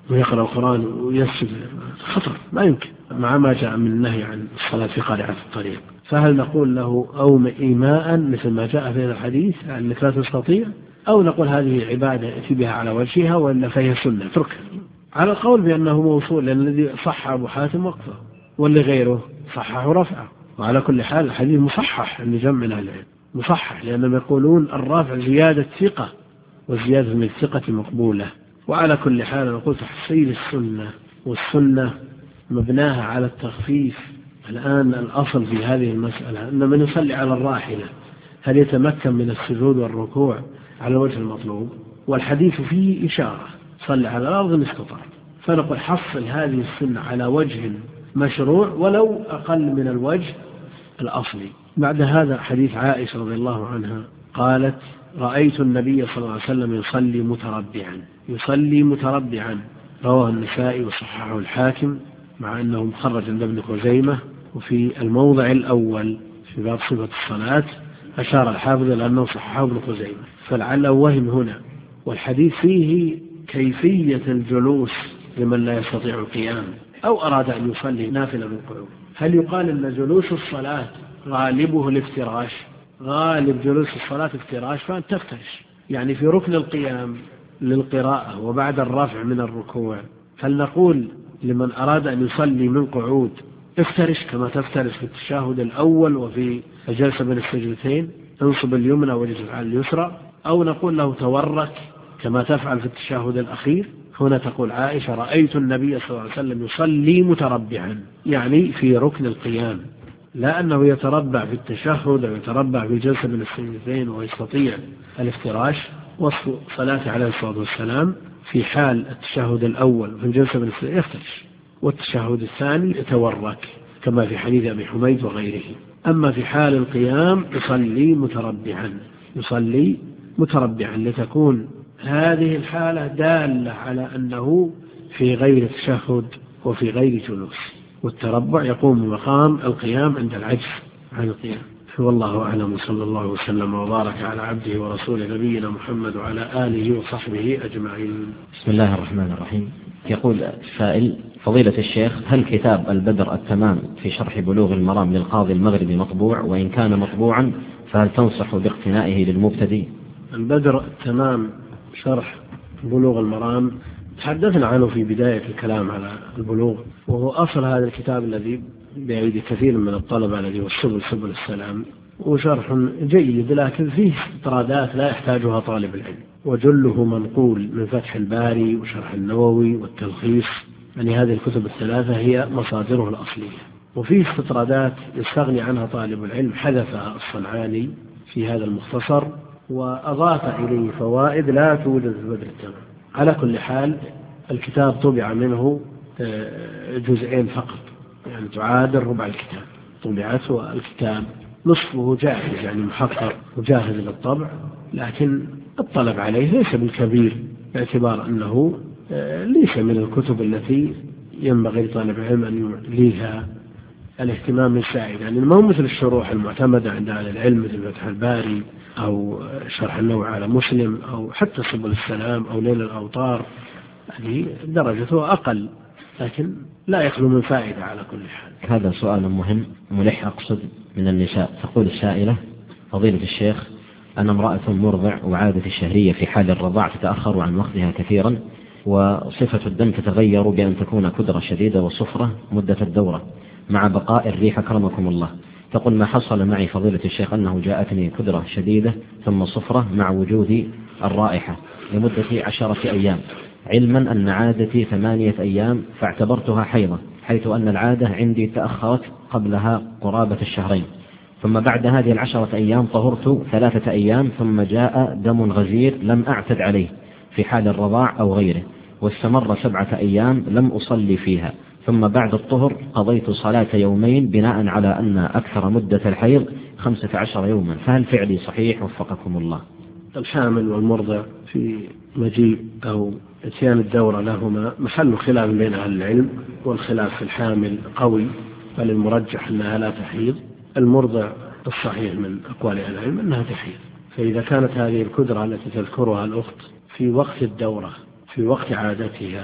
ويقرأ القرآن ويسجد خطر، ما يمكن، مع ما جاء من النهي عن الصلاة في قارعة الطريق. فهل نقول له أو إيماء مثل ما جاء في الحديث أنك لا تستطيع، أو نقول هذه عبادة يأتي بها على وجهها وإلا فهي سنة تركها؟ على القول بأنه موصول، لأن الذي صح أبو حاتم وقفه واللي غيره صحه رفعه. وعلى كل حال الحديث مصحح عند جمع من العلم، مصحح، لأنهم يقولون الرافع زيادة ثقة، والزيادة من الثقة مقبولة. وعلى كل حال نقول تحصيل السنة، والسنة مبناها على التخفيف. الآن الأصل في هذه المسألة أن من يصلي على الراحلة هل يتمكن من السجود والركوع على الوجه المطلوب؟ والحديث فيه إشارة صلي على الأرض ما استطعت. فنقول حصل هذه السنة على وجه مشروع ولو أقل من الوجه الأصلي. بعد هذا حديث عائشة رضي الله عنها قالت رأيت النبي صلى الله عليه وسلم يصلي متربعا، يصلي متربعا، رواه النسائي وصححه الحاكم، مع أنه مخرج عند ابن خزيمة. وفي الموضع الأول في باب صفة الصلاة أشار الحافظ إلى أنه صححه ابن خزيمة، فلعله وهم هنا. والحديث فيه كيفية الجلوس لمن لا يستطيع القيام أو أراد أن يصلي نافلة من قعود. هل يقال أن جلوس الصلاة غالبه الافتراش؟ غالب جلوس الصلاة افتراش، فأنت تفترش يعني في ركن القيام للقراءة وبعد الرفع من الركوع. هل نقول لمن أراد أن يصلي من قعود افترش كما تفترش في التشهد الأول وفي الجلسة بين السجدتين، انصب اليمنى واجلس على اليسرى، أو نقول له تورك كما تفعل في التشهد الأخير؟ هنا تقول عائشة رأيت النبي صلى الله عليه وسلم يصلي متربعا، يعني في ركن القيام، لا أنه يتربع في التشهد أو يتربع في الجلسة بين السجدتين ويستطيع الافتراش. وصف صلاة عليه الصلاة والسلام في حال التشهد الأول في الجلسة بين السجدتين يفترش، والتشهد الثاني يتورك كما في حديث أبي حميد وغيره. أما في حال القيام يصلي متربعا، يصلي متربعا، لتكون هذه الحالة دالة على أنه في غير تشهد وفي غير جلوس، والتربع يقوم مقام القيام عند العجز عن القيام. والله أعلم، صلى الله وسلم وبارك على عبده ورسوله نبينا محمد وعلى آله وصحبه أجمعين. بسم الله الرحمن الرحيم. يقول سائل فضيلة الشيخ، هل كتاب البدر التمام في شرح بلوغ المرام للقاضي المغربي مطبوع؟ وإن كان مطبوعا فهل تنصح باقتنائه للمبتدئ؟ البدر التمام شرح بلوغ المرام تحدثنا عنه في بداية الكلام على البلوغ، وهو أصل هذا الكتاب الذي بأيدي كثير من الطلبة الذي هو السبل سبل السلام، وشرح جيد لكن فيه استطرادات لا يحتاجها طالب العلم، وجله منقول من فتح الباري وشرح النووي والتلخيص، يعني هذه الكتب الثلاثة هي مصادره الأصلية. وفيه استطرادات يستغني عنها طالب العلم حذفها الصنعاني في هذا المختصر وأضاف إليه فوائد لا توجد في بدر التمام. على كل حال الكتاب طبع منه جزئين فقط، يعني تعادل ربع الكتاب طبعت، والكتاب نصفه جاهز يعني محقق وجاهز للطبع، لكن الطلب عليه ليس بالكبير باعتبار أنه ليس من الكتب التي ينبغي لطالب العلم أن يليها الاهتمام السائد. يعني ما هو مثل الشروح المعتمدة عند أهل العلم مثل فتح الباري أو شرح النووي على مسلم أو حتى سبل السلام أو ليل الأوطار، هذه درجته أقل لكن لا يخلو من فائدة على كل حال. هذا سؤال مهم ملح أقصد من النساء. تقول السائلة فضيلة الشيخ، أنا امرأة مرضع وعادة الشهرية في حال الرضاع تتأخر عن وقتها كثيرا، وصفة الدم تتغير بأن تكون كدرة شديدة وصفرة مدة الدورة مع بقاء الريح كرمكم الله. تقول ما حصل معي فضيلة الشيخ أنه جاءتني كدرة شديدة ثم صفرة مع وجود الرائحة لمدة عشرة أيام، علما أن عادتي ثمانية أيام فاعتبرتها حيضة، حيث أن العادة عندي تأخرت قبلها قرابة الشهرين، ثم بعد هذه العشرة أيام طهرت ثلاثة أيام ثم جاء دم غزير لم أعتد عليه في حال الرضاع أو غيره، واستمر سبعة أيام لم أصلي فيها، ثم بعد الطهر قضيت صلاة يومين بناء على أن أكثر مدة الحيض خمسة عشر يوما، فهل فعلي صحيح وفقكم الله؟ الحامل والمرضع في مجيء أو اتيان الدورة لهما محل خلاف بين أهل العلم، والخلاف في الحامل قوي بل المرجح أنها لا تحيض. المرضع الصحيح من أقوال أهل العلم أنها تحيض. فإذا كانت هذه الكدرة التي تذكرها الأخت في وقت الدورة في وقت عادتها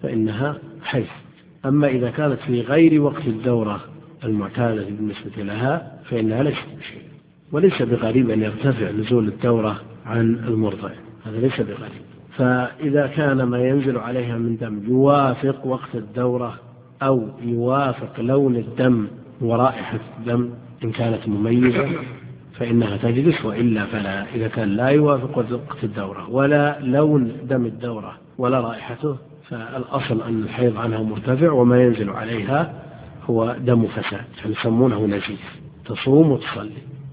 فإنها حيض. أما إذا كانت في غير وقت الدورة المعتادة بالنسبة لها فإنها ليست بشيء. وليس بغريب أن يرتفع نزول الدورة عن المرضع، هذا ليس بغريب. فإذا كان ما ينزل عليها من دم يوافق وقت الدورة أو يوافق لون الدم ورائحة الدم إن كانت مميزة فإنها تجلس، وإلا فلا. إذا كان لا يوافق وقت الدورة ولا لون دم الدورة ولا رائحته فالأصل أن الحيض عنها مرتفع، وما ينزل عليها هو دم فساد يسمونه نزيف، تصوم وتصلي.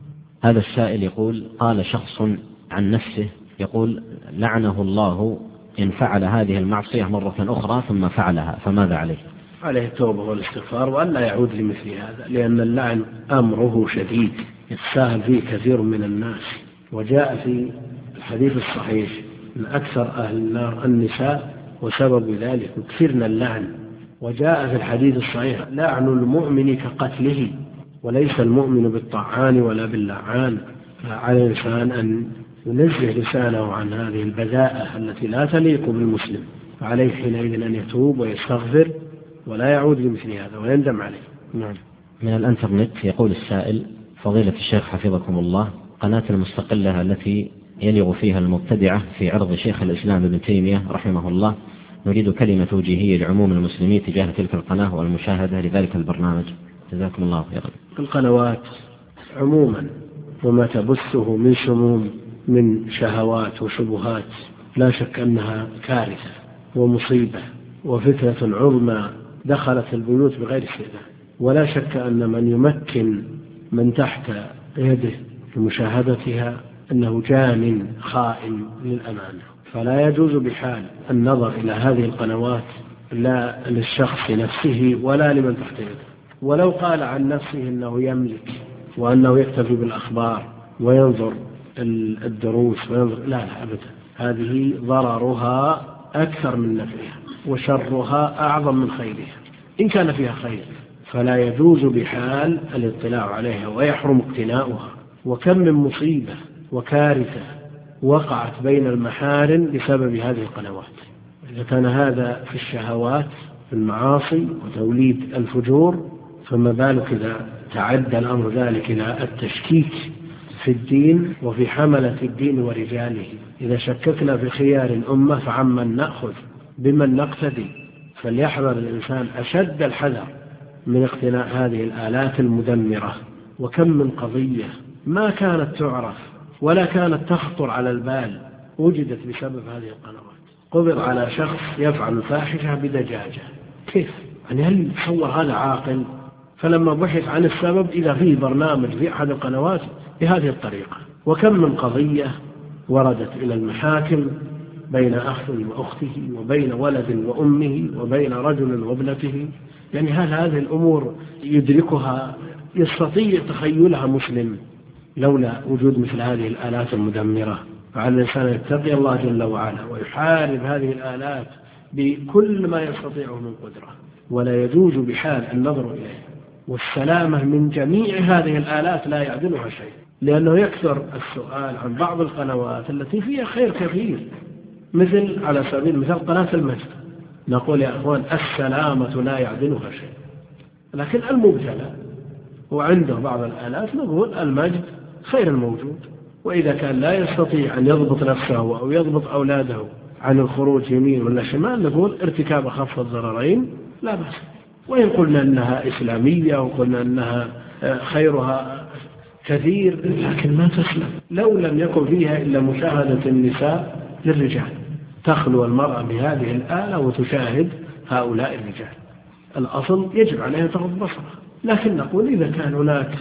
هذا السائل يقول: قال شخص عن نفسه يقول: لعنه الله إن فعل هذه المعصية مرة أخرى ثم فعلها، فماذا عليه؟ عليه التوبة والاستغفار وأن لا يعود لمثل هذا، لأن اللعن أمره شديد يتساهل فيه كثير من الناس. وجاء في الحديث الصحيح من أكثر أهل النار النساء وسبب ذلك كثيرنا اللعن. وجاء في الحديث الصحيح: لعن المؤمن كقتله، وليس المؤمن بالطعان ولا باللعان. فعلى الإنسان أن ينزه لسانه عن هذه البذاءة التي لا تليق بالمسلم، فعليه حينئذ أن يتوب ويستغفر ولا يعود لمثل هذا ويندم عليه. نعم. من الانترنت يقول السائل: فضيلة الشيخ حفظكم الله، قناة المستقلة التي يلغ فيها المبتدعة في عرض شيخ الإسلام ابن تيمية رحمه الله، نريد كلمة توجيهية لعموم المسلمين تجاه تلك القناة والمشاهدة لذلك البرنامج، جزاكم الله خيرا. القنوات عموما وما تبثه من سموم من شهوات وشبهات لا شك أنها كارثة ومصيبة وفتنة عظمى دخلت البيوت بغير استئذان. ولا شك أن من يمكن من تحت يده لمشاهدتها أنه جان خائن للأمانة. فلا يجوز بحال النظر إلى هذه القنوات لا للشخص نفسه ولا لمن تحت يده، ولو قال عن نفسه أنه يملك وأنه يكتفي بالأخبار وينظر الدروس وينظر، لا لا أبدا، هذه ضررها أكثر من نفعها وشرها أعظم من خيرها. إن كان فيها خير فلا يجوز بحال الاطلاع عليها ويحرم اقتناؤها. وكم من مصيبة وكارثة وقعت بين المحارم بسبب هذه القنوات. إذا كان هذا في الشهوات في المعاصي وتوليد الفجور، فما بالك إذا تعدى الأمر ذلك إلى التشكيك في الدين وفي حملة الدين ورجاله. إذا شككنا في خيار الأمة فعمن نأخذ بمن نقتدي. فليحذر الإنسان أشد الحذر من اقتناء هذه الآلات المدمرة. وكم من قضية ما كانت تعرف ولا كانت تخطر على البال وجدت بسبب هذه القنوات. قبض على شخص يفعل الفاحشة بدجاجة، كيف؟ يعني هل يتصور هذا عاقل؟ فلما بحث عن السبب إذا فيه برنامج في أحد القنوات بهذه الطريقة. وكم من قضية وردت إلى المحاكم بين أخ وأخته وبين ولد وأمه وبين رجل وابنته. يعني هل هذه الأمور يدركها يستطيع تخيلها مسلم لولا وجود مثل هذه الآلات المدمرة؟ فعلى الإنسان يتقي الله جل وعلا ويحارب هذه الآلات بكل ما يستطيعه من قدرة، ولا يجوز بحال النظر إليه. والسلامة من جميع هذه الآلات لا يعدلها شيء، لأنه يكثر السؤال عن بعض القنوات التي فيها خير كثير، مثل على سبيل المثال قناة المجد. نقول يا أخوان السلامة لا يعدلها شيء، لكن المبتلى وعنده بعض الآلات نقول المجد خير الموجود. وإذا كان لا يستطيع أن يضبط نفسه أو يضبط أولاده عن الخروج يمين ولا شمال نقول ارتكاب أخف الضررين لا بأس. وإن قلنا أنها إسلامية وقلنا أنها خيرها كثير لكن ما تسلم. لو لم يكن فيها إلا مشاهدة النساء للرجال، تخلو المرأة بهذه الآلة وتشاهد هؤلاء الرجال، الأصل يجب عليها تغض بصرها. لكن نقول إذا كان هناك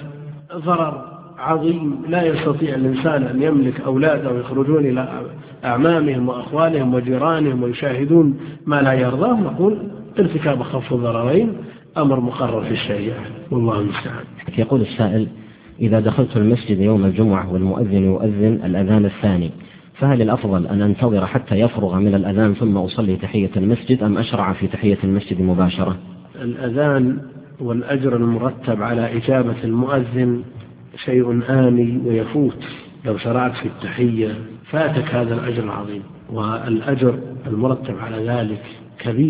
ضرر عظيم لا يستطيع الإنسان أن يملك أولاده ويخرجون إلى أعمامهم وأخوالهم وجيرانهم ويشاهدون ما لا يرضاه، نقول ارتكاب أخف الضررين أمر مقرر في الشريعة والله المستعان. يقول السائل: إذا دخلت المسجد يوم الجمعة والمؤذن يؤذن الأذان الثاني، فهل الأفضل أن أنتظر حتى يفرغ من الأذان ثم أصلي تحية المسجد أم أشرع في تحية المسجد مباشرة؟ الأذان والأجر المرتب على إجابة المؤذن شيء آني ويفوت. لو شرعت في التحية فاتك هذا الأجر العظيم، والأجر المرتب على ذلك كبير.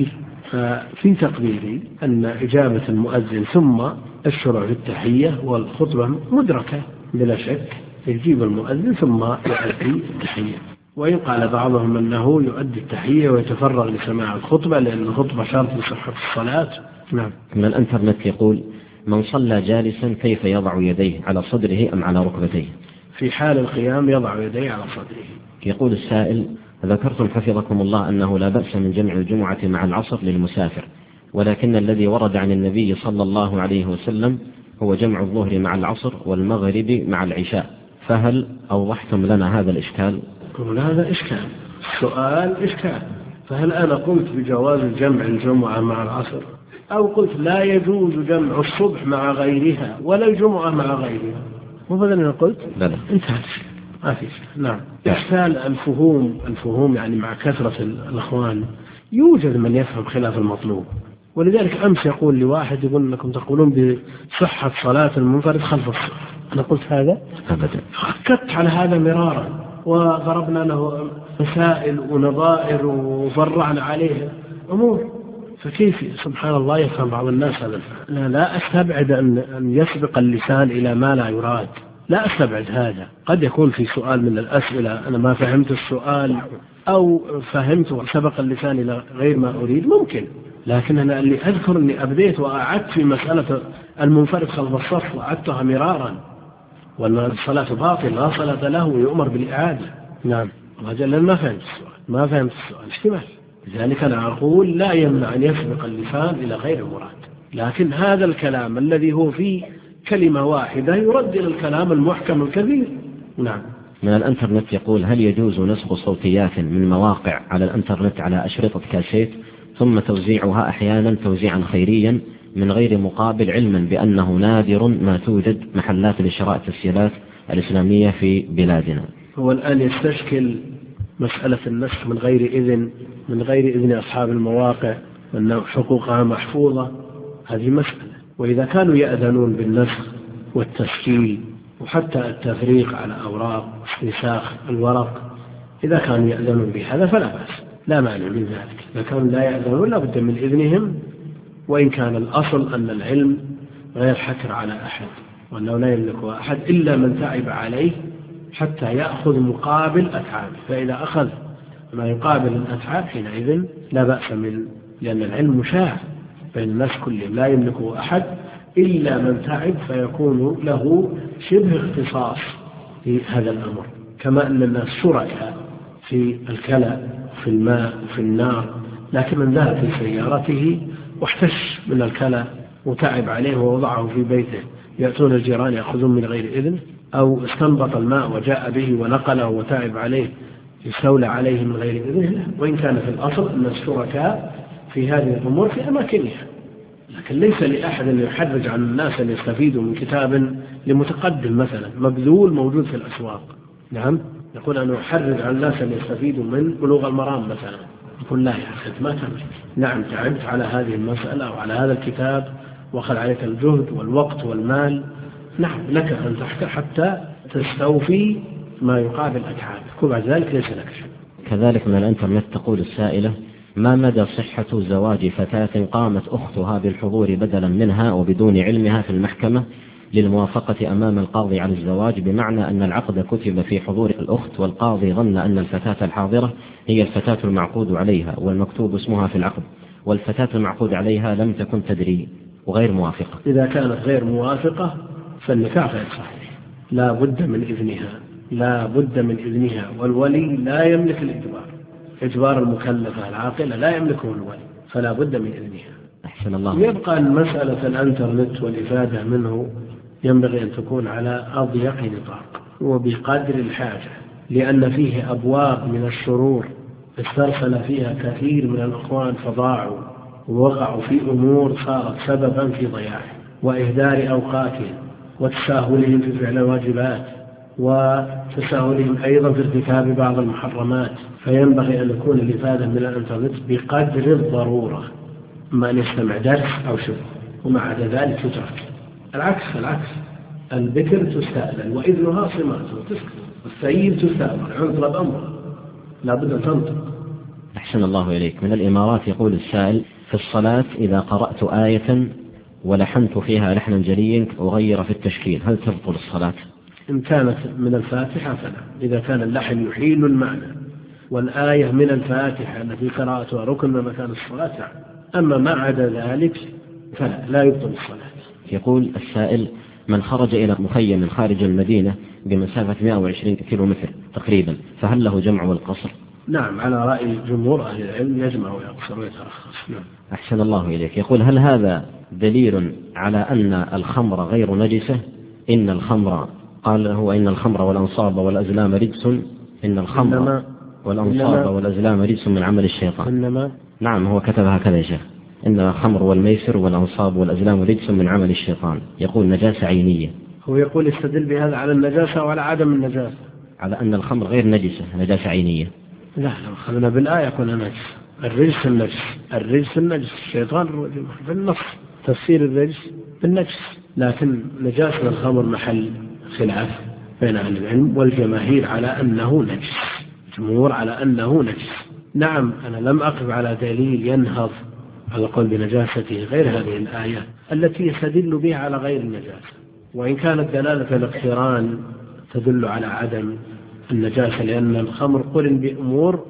ففي تقديري أن إجابة المؤذن ثم الشروع في التحية والخطبة مدركة بلا شك، يجيب المؤذن ثم يؤدي التحية. وإن قال بعضهم أنه يؤدي التحية ويتفرغ لسماع الخطبة لأن الخطبة شرط لصحة الصلاة. نعم. من الانترنت يقول: من صلى جالسا كيف يضع يديه، على صدره أم على ركبتيه؟ في حال القيام يضع يديه على صدره. يقول السائل: ذكرتم حفظكم الله أنه لا بأس من جمع الجمعة مع العصر للمسافر، ولكن الذي ورد عن النبي صلى الله عليه وسلم هو جمع الظهر مع العصر والمغرب مع العشاء، فهل أوضحتم لنا هذا الإشكال؟ قل هذا إشكال، السؤال إشكال. فهل أنا قلت بجواز جمع الجمعة مع العصر، أو قلت لا يجوز جمع الصبح مع غيرها ولا الجمعة مع غيرها؟ وبدل أنا قلت لا لا انتهت، ما في. نعم. إشكال الفهوم، الفهوم يعني مع كثرة الأخوان يوجد من يفهم خلاف المطلوب، ولذلك أمس يقول لواحد يقول أنكم تقولون بصحة صلاة المنفرد خلف الصف. أنا قلت هذا أبدا، أكدت على هذا مرارا وضربنا له مسائل ونظائر وفرعنا عليه أمور، فكيف سبحان الله يفهم بعض الناس هذا؟ لا, لا أستبعد أن, أن يسبق اللسان إلى ما لا يراد، لا أستبعد هذا. قد يكون في سؤال من الأسئلة أنا ما فهمت السؤال أو فهمت وسبق اللسان إلى غير ما أريد، ممكن. لكن أنا اللي أذكر أني أبديت وأعدت في مسألة المنفرد خلف الصف وأعدتها مرارا، وأن الصلاة باطل لا صلاة له ويؤمر بالإعادة. نعم. وجل ما فهمت السؤال، ما فهمت السؤال احتمال، لذلك أنا أقول لا يمنع أن يسبق اللسان إلى غير المراد، لكن هذا الكلام الذي هو فيه كلمة واحدة يرد إلى الكلام المحكم الكثير. نعم. من الانترنت يقول: هل يجوز نسخ صوتيات من مواقع على الانترنت على أشرطة كاسيت ثم توزيعها أحيانا توزيعا خيريا من غير مقابل، علما بأنه نادر ما توجد محلات لشراء التسجيلات الإسلامية في بلادنا؟ هو الآن يستشكل مسألة النسخ من غير إذن، من غير إذن أصحاب المواقع، أن حقوقها محفوظة، هذه مسألة. وإذا كانوا يأذنون بالنسخ والتسجيل وحتى التفريق على أوراق استنساخ الورق، إذا كانوا يأذنون بهذا فلا بأس، لا مانع من ذلك. إذا كانوا لا يأذنون لا بد من إذنهم، وإن كان الأصل أن العلم غير حكر على أحد، وأنه لا يملكه أحد إلا من تعب عليه حتى يأخذ مقابل أتعابه، فإذا أخذ ما يقابل الأتعاب حينئذ لا بأس من، لأن العلم مشاع بين الناس كلهم لا يملكه أحد إلا من تعب فيكون له شبه اختصاص في هذا الأمر، كما أن الناس شركاء في الكلى في الماء في النار، لكن من ذهب في سيارته واحتش من الكلى وتعب عليه ووضعه في بيته، يأتون الجيران يأخذون من غير إذن، أو استنبط الماء وجاء به ونقله وتعب عليه يستولى عليه من غير إذنه، وإن كان في الأصل أن الشركاء في هذه الأمور في أماكنها، لكن ليس لأحد أن يحرج عن الناس أن يستفيدوا من كتاب لمتقدم مثلا مبذول موجود في الأسواق. نعم. يقول أنا أحرج عن الناس أن يستفيدوا من بلوغ المرام مثلا، يقول لا يا أخي ما تملك. نعم تعبت على هذه المسألة وعلى هذا الكتاب وأخذ عليك الجهد والوقت والمال، نعم لك أن تحت حتى تستوفي ما يقابل أتعابك، وبعد ذلك ليس لك شيء. كذلك من الانترنت تقول السائلة: ما مدى صحة زواج فتاة قامت أختها بالحضور بدلا منها وبدون علمها في المحكمة للموافقة أمام القاضي على الزواج، بمعنى أن العقد كتب في حضور الأخت والقاضي ظن أن الفتاة الحاضرة هي الفتاة المعقود عليها والمكتوب اسمها في العقد، والفتاة المعقود عليها لم تكن تدري وغير موافقة؟ إذا كانت غير موافقة فالنكاح غير صحيح، لا بد من إذنها، لا بد من إذنها، والولي لا يملك الإجبار، إجبار المكلفة العاقلة لا يملكه الولي، فلا بد من إذنها. أحسن الله. يبقى مسألة الانترنت والإفادة منه ينبغي أن تكون على أضيق نطاق وبقدر الحاجة، لأن فيه أبواب من الشرور استرسل فيها كثير من الأخوان فضاعوا ووقعوا في أمور صارت سببا في ضياعهم وإهدار أوقاتهم وتساهلهم في فعل الواجبات وتساهلهم أيضا في ارتكاب بعض المحرمات. فينبغي أن يكون الإفادة من الانترنت بقدر الضرورة، ما أن يستمع درس أو شبه وما عدا ذلك يترك. العكس العكس، البكر تستأذن وإذنها صمات وتسكت، والسيد تستأمر عنطر بأمر لا بد أن تنطق. أحسن الله إليك. من الإمارات يقول السائل: في الصلاة إذا قرأت آية ولحنت فيها لحنا جليا أغير في التشكيل، هل تبطل الصلاة؟ إن كانت من الفاتحة فلا، إذا كان اللحن يحيل المعنى والآية من الفاتحة التي قراءتها ركن من مكان الصلاة، أما ما عدا ذلك فلا، لا يبطل الصلاة. يقول السائل: من خرج إلى مخيم خارج المدينة بمسافة مئة وعشرين كيلومتر تقريبا، فهل له جمع والقصر؟ نعم، على رأي جمهور أهل العلم يجمع ويقصر ويترخص. نعم. أحسن الله إليك. يقول: هل هذا دليل على أن الخمر غير نجسة؟ إن الخمر قال له إن الخمر والأنصاب والأزلام رجس، إن الخمر والأنصاب والأزلام رجس من عمل الشيطان. إنما نعم، هو كتب هكذا يا شيخ: إن الخمر والميسر والأنصاب والأزلام رجس من عمل الشيطان. يقول نجاسة عينية. هو يقول يستدل بهذا على النجاسة وعلى عدم النجاسة، على أن الخمر غير نجسة، نجاسة عينية. لا، لو أخذنا بالآية يكون نجس. الرجس النجس، الرجس النجس، الشيطان في النص تفسير الرجس بالنجس، لكن نجاسة الخمر محل خلاف بين أهل العلم، والجماهير على أنه نجس، جمهور على أنه نجس. نعم، أنا لم أقف على دليل ينهض على قول بنجاسته غير هذه الآية التي يستدل بها على غير النجاسة، وإن كانت دلالة الاقتران تدل على عدم النجاسة، لأن الخمر قرن بأمور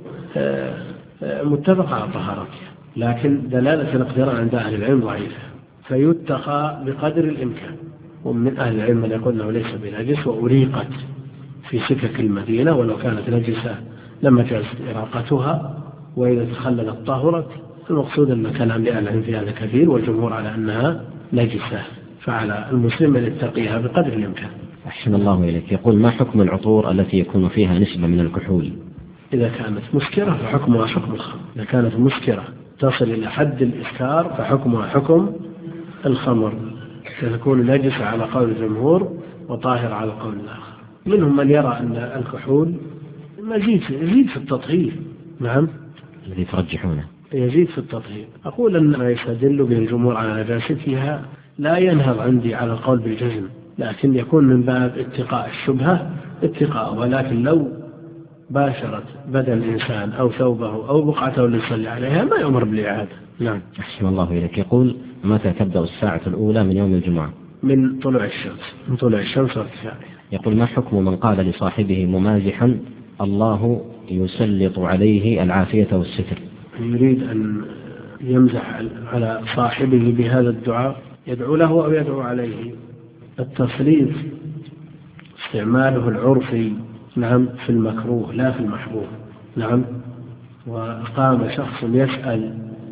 متفق على طهارتها، لكن دلالة الاقتران عند أهل العلم ضعيفة، فيتقى بقدر الإمكان. ومن أهل العلم من يقول أنه ليس بنجس، وأريقت في سكك المدينة، ولو كانت نجسة لما جازت إراقتها، وإذا تخللت طهرت. المقصود أن كلام لأهل العلم في هذا كثير، والجمهور على أنها نجسة، فعلى المسلم أن يتقيها بقدر الإمكان. أحسن الله إليك. يقول: ما حكم العطور التي يكون فيها نسبة من الكحول؟ إذا كانت مسكرة فحكمها حكم الخمر، إذا كانت مسكرة تصل إلى حد الإسكار فحكمها حكم الخمر، ستكون نجسة على قول الجمهور وطاهر على قول الآخر. منهم من يرى أن الكحول مزيد يزيد في التطهير. نعم، الذي ترجحونه يزيد في التطهير. أقول أن ما يستدل به الجمهور على نجاستها لا ينهض عندي على القول بالجزم، لكن يكون من باب اتقاء الشبهة اتقاء، ولكن لو باشرت بدن الإنسان أو ثوبه أو بقعته اللي يصلي عليها ما يؤمر بالإعادة. نعم. أحسن الله إليك. يقول: متى تبدأ الساعة الأولى من يوم الجمعة؟ من طلوع الشمس، من طلوع الشمس وارتفاعها. يقول: ما حكم من قال لصاحبه ممازحا: الله يسلط عليه العافية والستر؟ يريد أن يمزح على صاحبه بهذا الدعاء، يدعو له أو يدعو عليه. التسليط استعماله العرفي نعم في المكروه لا في المحبوب. نعم. وقام شخص يسأل،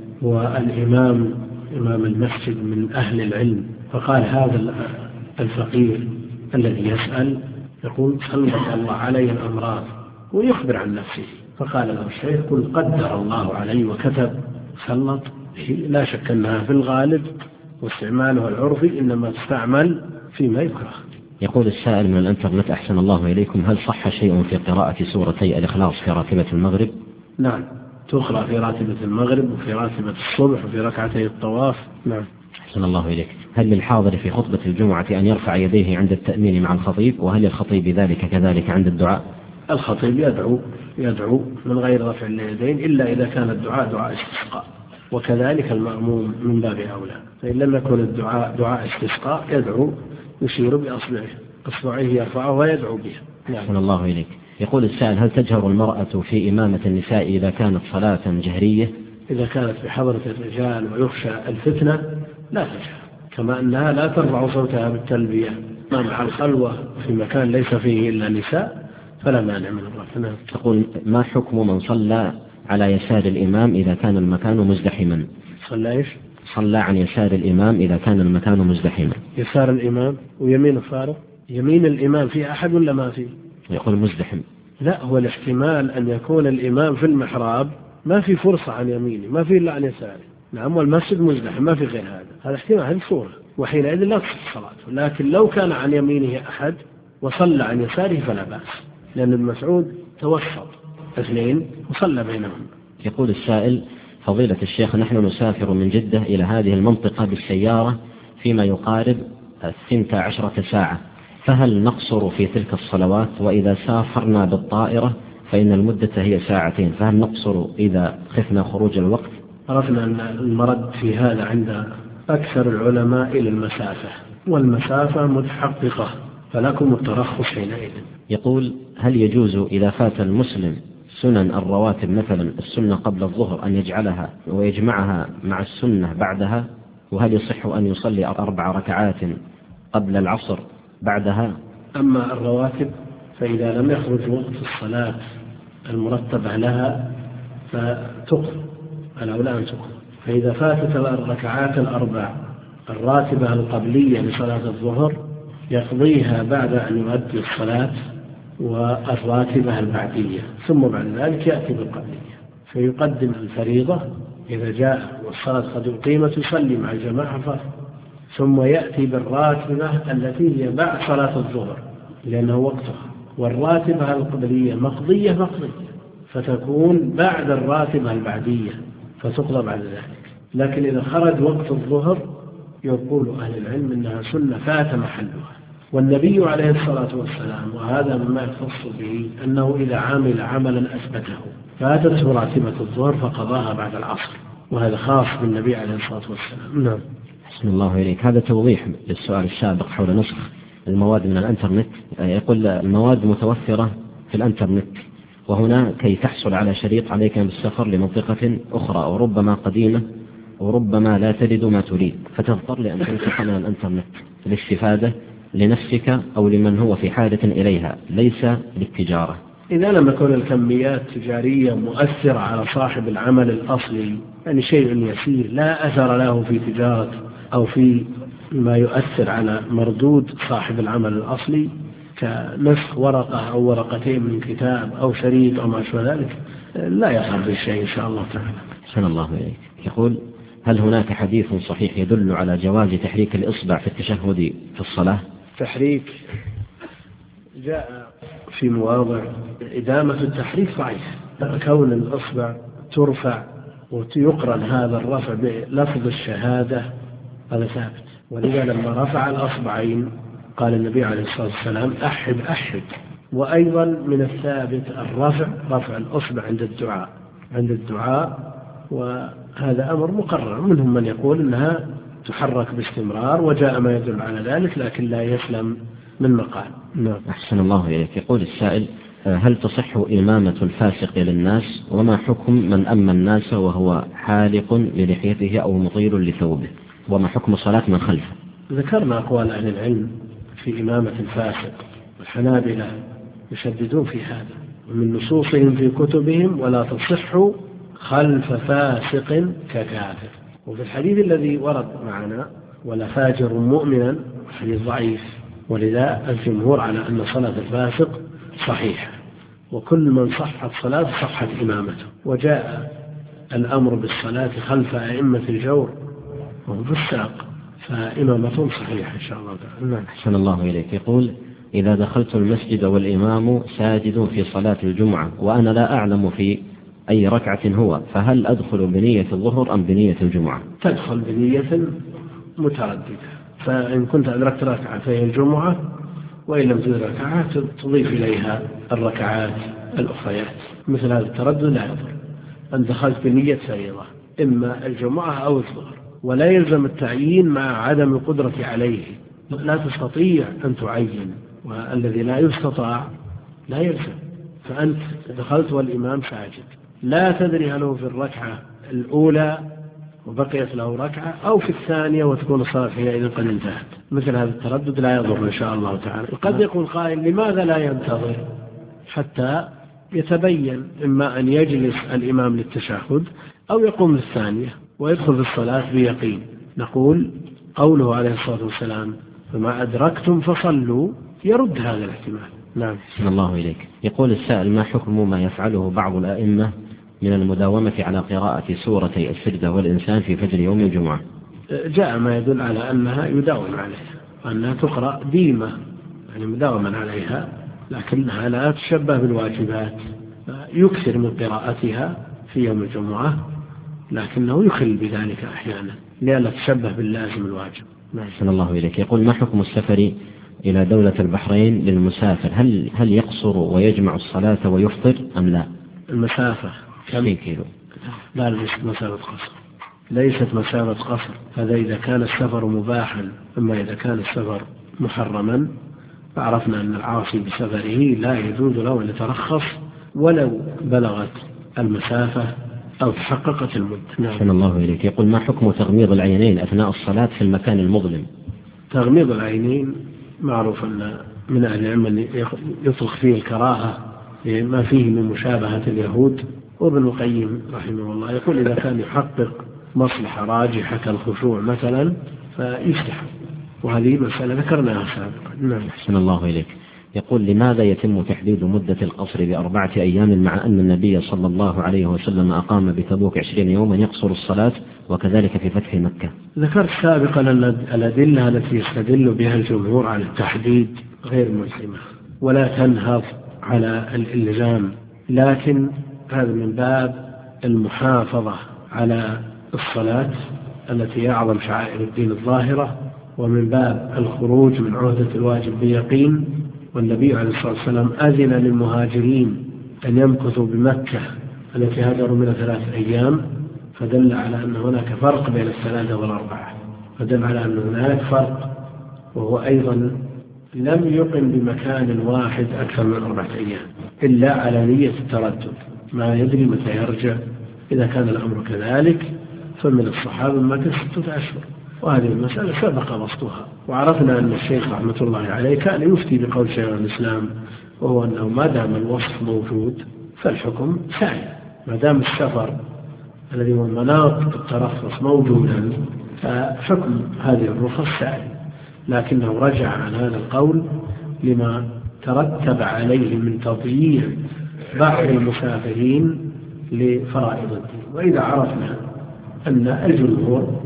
والإمام إمام المسجد من أهل العلم، فقال هذا الفقير الذي يسأل يقول: سلط الله عليه الأمراض، ويخبر عن نفسه. فقال له الشيخ: قل قدر الله عليه وكتب، سلط. لا شك أنها في الغالب واستعمالها العرفي إنما تستعمل فيما يكره. يقول السائل من الانترنت: أحسن الله إليكم، هل صح شيء في قراءة سورتي الإخلاص في راتبة المغرب؟ نعم، تقرأ في راتبة المغرب وفي راتبة الصبح وفي ركعتي الطواف. نعم. أحسن الله إليك. هل للحاضر في خطبة الجمعة أن يرفع يديه عند التأمين مع الخطيب، وهل للخطيب ذلك كذلك عند الدعاء؟ الخطيب يدعو يدعو من غير رفع اليدين إلا إذا كان الدعاء دعاء استسقاء، وكذلك المأموم من باب أولى. فإن لم يكن الدعاء دعاء استسقاء يدعو يشير بأصبعه أصبعه يرفعه ويدعو بها. نعم. أحسن الله إليك. يقول السائل: هل تجهر المرأة في إمامة النساء إذا كانت صلاة جهرية؟ إذا كانت بحضرة الرجال ويخشى الفتنة لا تجهر، كما أنها لا ترفع صوتها بالتلبية مع الخلوة في مكان ليس فيه إلا نساء فلا مانع من الرفع. تقول: ما حكم من صلى على يسار الإمام إذا كان المكان مزدحما؟ صلى إيش؟ صلى عن يسار الإمام إذا كان المكان مزدحما. يسار الإمام ويمين فارغ؟ يمين الإمام في أحد ولا ما فيه؟ يقول مزدحم. لا، هو الاحتمال أن يكون الإمام في المحراب ما في فرصة عن يمينه، ما في إلا عن يساره. نعم، والمسجد مزدحم ما في غير هذا، هذا احتمال، هذه صورة، وحينئذ لا تصح صلاته. لكن لو كان عن يمينه أحد وصلى عن يساره فلا بأس، لأن المسعود توسط اثنين وصلى بينهم. يقول السائل: فضيلة الشيخ، نحن نسافر من جدة إلى هذه المنطقة بالسيارة فيما يقارب الثنتا عشرة ساعة، فهل نقصر في تلك الصلوات؟ وإذا سافرنا بالطائرة فإن المدة هي ساعتين، فهل نقصر إذا خفنا خروج الوقت؟ عرفنا أن المرد في هذا عند أكثر العلماء إلى المسافة، والمسافة متحققة، فلكم الترخص حينئذ. يقول: هل يجوز إذا فات المسلم سنن الرواتب مثلا السنة قبل الظهر أن يجعلها ويجمعها مع السنة بعدها؟ وهل يصح أن يصلي أربع ركعات قبل العصر بعدها؟ أما الرواتب فإذا لم يخرج وقت الصلاة المرتبة لها فتقضى، الأولى أن تقضى. فإذا فاتت الركعات الأربع الراتبة القبلية لصلاة الظهر يقضيها بعد أن يؤدي الصلاة والراتبة البعدية، ثم بعد ذلك يأتي بالقبلية، فيقدم الفريضة إذا جاء والصلاة قد أقيمت يصلي مع الجماعة فقط، ثم يأتي بالراتبة التي هي بعد صلاة الظهر لأنه وقتها، والراتبة القبلية مقضية مقضية فتكون بعد الراتبة البعدية فتقضى بعد ذلك. لكن إذا خرج وقت الظهر يقول أهل العلم إنها سنة فات محلها، والنبي عليه الصلاة والسلام وهذا مما يخص به أنه إذا عمل عملا أثبته فاتته راتبة الظهر فقضاها بعد العصر، وهذا خاص بالنبي عليه الصلاة والسلام. نعم. أحسن الله إليك. هذا توضيح للسؤال السابق حول نسخ المواد من الانترنت. يقول المواد متوفرة في الانترنت، وهنا كي تحصل على شريط عليك بالسفر لمنطقة أخرى وربما قديمة وربما لا تجد ما تريد، فتضطر لأن تنسخ من الانترنت للاستفادة لنفسك أو لمن هو في حاجة إليها ليس للتجارة. إذا لم يكن الكميات تجارية مؤثرة على صاحب العمل الأصلي، يعني شيء يسير لا أثر له في تجارة أو في ما يؤثر على مردود صاحب العمل الأصلي كنسخ ورقة أو ورقتين من كتاب أو شريط أو ما شابه ذلك، لا يصعب بالشيء إن شاء الله تعالى. أحسن الله إليك. يقول: هل هناك حديث صحيح يدل على جواز تحريك الإصبع في التشهد في الصلاة؟ تحريك جاء في مواضع، إدامة التحريك ضعيف، كون الإصبع ترفع ويقرن هذا الرفع بلفظ الشهادة هذا ثابت، ولذا لما رفع الأصبعين قال النبي عليه الصلاة والسلام أحد أحد. وأيضا من الثابت الرفع رفع الأصبع عند الدعاء عند الدعاء وهذا أمر مقرر. منهم من يقول أنها تحرك باستمرار وجاء ما يدل على ذلك لكن لا يسلم من مقال. نعم. أحسن الله إليك. يقول السائل: هل تصح إمامة الفاسق للناس؟ وما حكم من أما الناس وهو حالق للحيته أو مطيل لثوبه؟ وما حكم صلاة من خلفه؟ ذكرنا أقوال أهل العلم في إمامة الفاسق، والحنابلة يشددون في هذا، ومن نصوصهم في كتبهم ولا تصح خلف فاسق ككافر. وفي الحديث الذي ورد معنا ولا فاجر مؤمنا حديث ضعيف، ولذا الجمهور على أن صلاة الفاسق صحيحة، وكل من صحت صلاة صحت إمامته. وجاء الأمر بالصلاة خلف أئمة الجور وهم فساق فإمامتهم صحيحة إن شاء الله تعالى. أحسن الله إليك. يقول: إذا دخلت المسجد والإمام ساجد في صلاة الجمعة وأنا لا أعلم في أي ركعة هو، فهل أدخل بنية الظهر أم بنية الجمعة؟ تدخل بنية مترددة، فإن كنت أدركت ركعة فهي الجمعة، وإن لم تدرك ركعة تضيف إليها الركعات الأخريات. مثل هذا التردد لا يضر. أن دخلت بنية فريضة إما الجمعة أو الظهر، ولا يلزم التعيين مع عدم القدرة عليه. لا تستطيع أن تعين، والذي لا يستطاع لا يلزم. فأنت دخلت والإمام ساجد لا تدري هل هو في الركعة الأولى وبقيت له ركعة أو في الثانية وتكون الصلاة حينئذ قد انتهت. مثل هذا التردد لا يضر إن شاء الله تعالى. قد يقول قائل: لماذا لا ينتظر حتى يتبين إما أن يجلس الإمام للتشهد أو يقوم للثانية ويدخل في الصلاة بيقين؟ نقول قوله عليه الصلاة والسلام: فما أدركتم فصلوا، يرد هذا الاحتمال. نعم. أحسن الله إليك. يقول السائل: ما حكم ما يفعله بعض الأئمة من المداومة على قراءة سورتي السجدة والإنسان في فجر يوم الجمعة؟ جاء ما يدل على أنها يداوم عليها وأنها تقرأ ديمة، يعني مداوما عليها، لكنها لا تشبه بالواجبات، يكثر من قراءتها في يوم الجمعة لكنه يخل بذلك أحيانا لألا تشبه باللازم الواجب. أحسن الله إليك. يقول: ما حكم السفر إلى دولة البحرين للمسافر؟ هل هل يقصر ويجمع الصلاة ويفطر أم لا؟ المسافة كم كيلو؟ لا ليست مسافة قصر، ليست مسافة قصر. هذا إذا كان السفر مباحا. أما إذا كان السفر محرما فعرفنا أن العاصي بسفره لا يجوز له أن يترخص ولو بلغت المسافة أو تحققت المدة. نعم. الله إليك. يقول ما حكم تغميض العينين أثناء الصلاة في المكان المظلم؟ تغميض العينين معروف أن من أهل العلم أن يطلق فيه الكراهة ما فيه من مشابهة اليهود. وابن القيم رحمه الله يقول إذا كان يحقق مصلحة راجحة كالخشوع مثلا فيستحب، وهذه مسألة ذكرناها سابقا. نعم. أحسن الله إليك. يقول لماذا يتم تحديد مدة القصر بأربعة أيام مع أن النبي صلى الله عليه وسلم أقام بتبوك عشرين يوما يقصر الصلاة وكذلك في فتح مكة؟ ذكرت سابقا أن الأدلة التي يستدل بها الجمهور على التحديد غير ملزمة ولا تنهض على الإلزام، لكن هذا من باب المحافظة على الصلاة التي هي أعظم شعائر الدين الظاهرة، ومن باب الخروج من عهدة الواجب بيقين. والنبي عليه الصلاة والسلام أذن للمهاجرين أن يمكثوا بمكة التي هاجروا منها ثلاث أيام، فدل على أن هناك فرق بين الثلاثة والأربعة، فدل على أن هناك فرق. وهو أيضا لم يقم بمكان واحد أكثر من أربعة أيام إلا على نية التردد، ما يدري متى يرجع. إذا كان الأمر كذلك فمن الصحابة مكث ستة أشهر، وهذه المسألة سبق بسطها. وعرفنا أن الشيخ رحمة الله عليه كان يفتي بقول شيخ الإسلام، وهو أنه ما دام الوصف موجود فالحكم سائل، ما دام السفر الذي هو مناط الترخص موجودا فحكم هذه الرخص سائل، لكنه رجع عن هذا القول لما ترتب عليه من تضييع بعض المسافرين لفرائض الدين. وإذا عرفنا أن الجمهور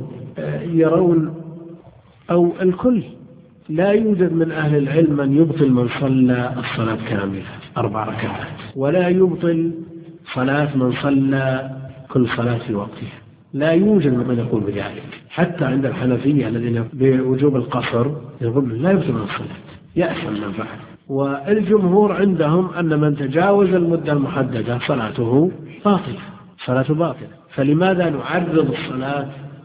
يرون أو الكل لا يوجد من أهل العلم من يبطل من صلى الصلاة كاملة أربع ركعات، ولا يبطل صلاة من صلى كل صلاة في وقتها، لا يوجد من يقول بذلك. حتى عند الحنفية الذين بوجوب القصر يقول لا يبطل من الصلاة، يأثم من فعل. والجمهور عندهم أن من تجاوز المدة المحددة صلاته باطلة، صلاته باطلة. فلماذا نعرض الصلاة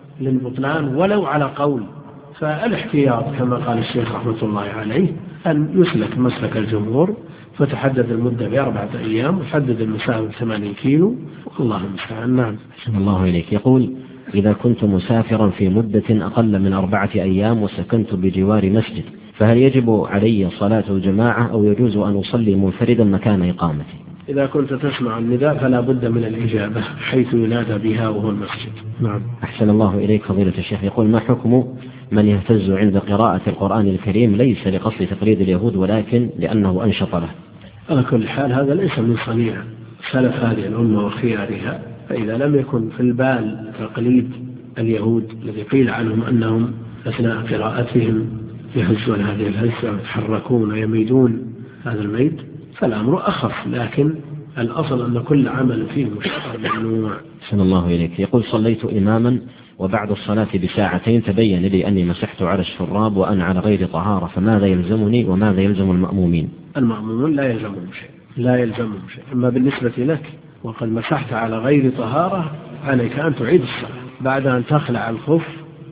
للبطلان ولو على قول؟ فالاحتياط كما قال الشيخ رحمة الله عليه أن يسلك مسلك الجمهور، فتحدد المدة بأربعة أيام وحدد المسافة بثمانين كيلو، والله المستعان. نعم. الله إليك. يقول إذا كنت مسافرا في مدة أقل من أربعة أيام وسكنت بجوار مسجد فهل يجب علي صلاة الجماعة أو يجوز أن أصلي منفردا مكان إقامتي؟ إذا كنت تسمع النداء فلا بد من الإجابة حيث ينادى بها وهو المسجد. نعم. أحسن الله إليك فضيلة الشيخ. يقول ما حكم من يهتز عند قراءة القرآن الكريم ليس لقصد تقليد اليهود ولكن لأنه أنشط له؟ على كل حال هذا ليس من صنيع سلف هذه الأمة وخيارها، فإذا لم يكن في البال تقليد اليهود الذي قيل عنهم أنهم أثناء قراءتهم يهزون هذه الهزة ويتحركون ويميدون هذا الميد فالأمر أخف، لكن الأصل أن كل عمل فيه مشترك ممنوع. أحسن الله إليك. يقول صليت إماما وبعد الصلاة بساعتين تبين لي أني مسحت على الشراب وأنا على غير طهارة، فماذا يلزمني وماذا يلزم المأمومين؟ المأمومون لا يلزمهم شيء، لا يلزمهم شيء. أما بالنسبة لك وقد مسحت على غير طهارة عليك أن تعيد الصلاة بعد أن تخلع الخف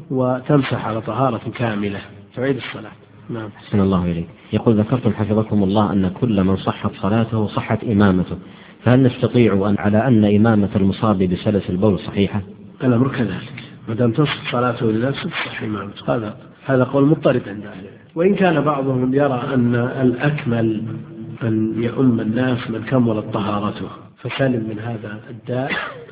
وتمسح على طهارة كاملة، تعيد الصلاة. نعم. أحسن الله إليك. يقول ذكرتم حفظكم الله أن كل من صحت صلاته صحت إمامته، فهل نستطيع أن على أن إمامة المصاب بسلس البول صحيحة؟ الأمر كذلك، ما دام تصح صلاته لنفسه تصح إمامته. هذا هذا قول مضطرد عند أهل العلم، وإن كان بعضهم يرى أن الأكمل أن يؤم الناس من كملت طهارته فسلم من هذا الداء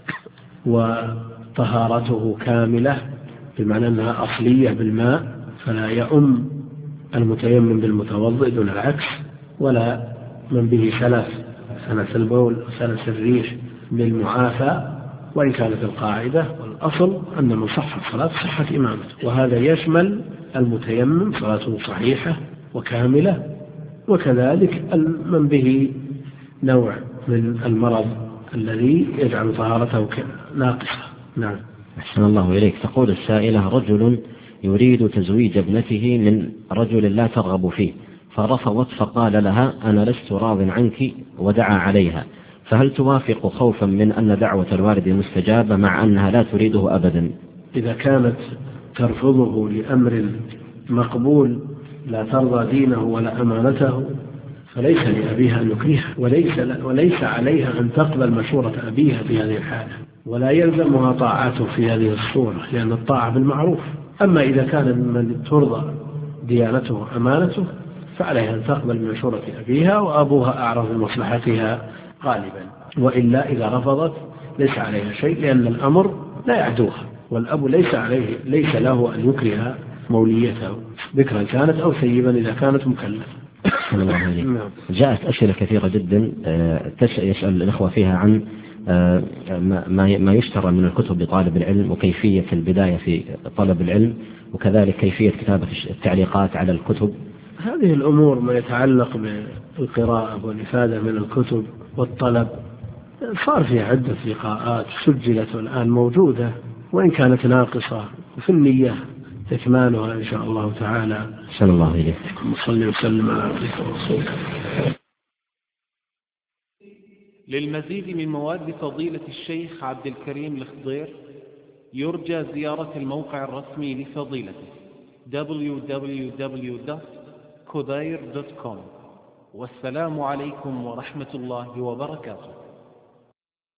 وطهارته كاملة بمعنى أنها أصلية بالماء، فلا يؤم المتيمم بالمتوضئ دون العكس، ولا من به سلف سلس البول وسلس الريح بالمعافى، وإن كانت القاعدة والأصل أن من صحت صلاة صحت إمامته، وهذا يشمل المتيمم صلاته صحيحة وكاملة، وكذلك من به نوع من المرض الذي يجعل طهارته ناقصة. نعم. أحسن الله إليك. تقول السائلة رجل يريد تزويج ابنته من رجل لا ترغب فيه فرفضت، فقال لها أنا لست راض عنك ودعا عليها، فهل توافق خوفا من أن دعوة الوالد مستجابة مع أنها لا تريده أبدا؟ إذا كانت ترفضه لأمر مقبول لا ترضى دينه ولا أمانته فليس لأبيها أن يكرهها، وليس, وليس عليها أن تقبل مشورة أبيها في هذه الحالة، ولا يلزمها طاعته في هذه الصورة، لأن الطاعة بالمعروف. أما إذا كان من ترضى ديانته وأمانته فعليها أن تقبل مشورة أبيها، وأبوها أعرف بمصلحتها غالبا، وإلا إذا رفضت ليس عليها شيء، لأن الأمر لا يعدوها، والأب ليس عليه ليس له أن يكره موليته ذكرا كانت أو سيبا إذا كانت مكلفة. جاءت أسئلة كثيرة جدا يسأل الإخوة فيها عن ما يشترى من الكتب لطالب العلم، وكيفية البداية في طلب العلم، وكذلك كيفية كتابة التعليقات على الكتب. هذه الأمور ما يتعلق بالقراءة والإفادة من الكتب والطلب صار في عدة لقاءات سجلت والآن موجودة، وإن كانت ناقصة، وفي النية تكمالها إن شاء الله تعالى. صلى الله عليه وصلي وسلم على عبدك ورسولك. للمزيد من مواد فضيلة الشيخ عبد الكريم الخضير يرجى زيارة الموقع الرسمي لفضيلته دبليو دبليو دبليو دوت كوداير دوت كوم. والسلام عليكم ورحمة الله وبركاته.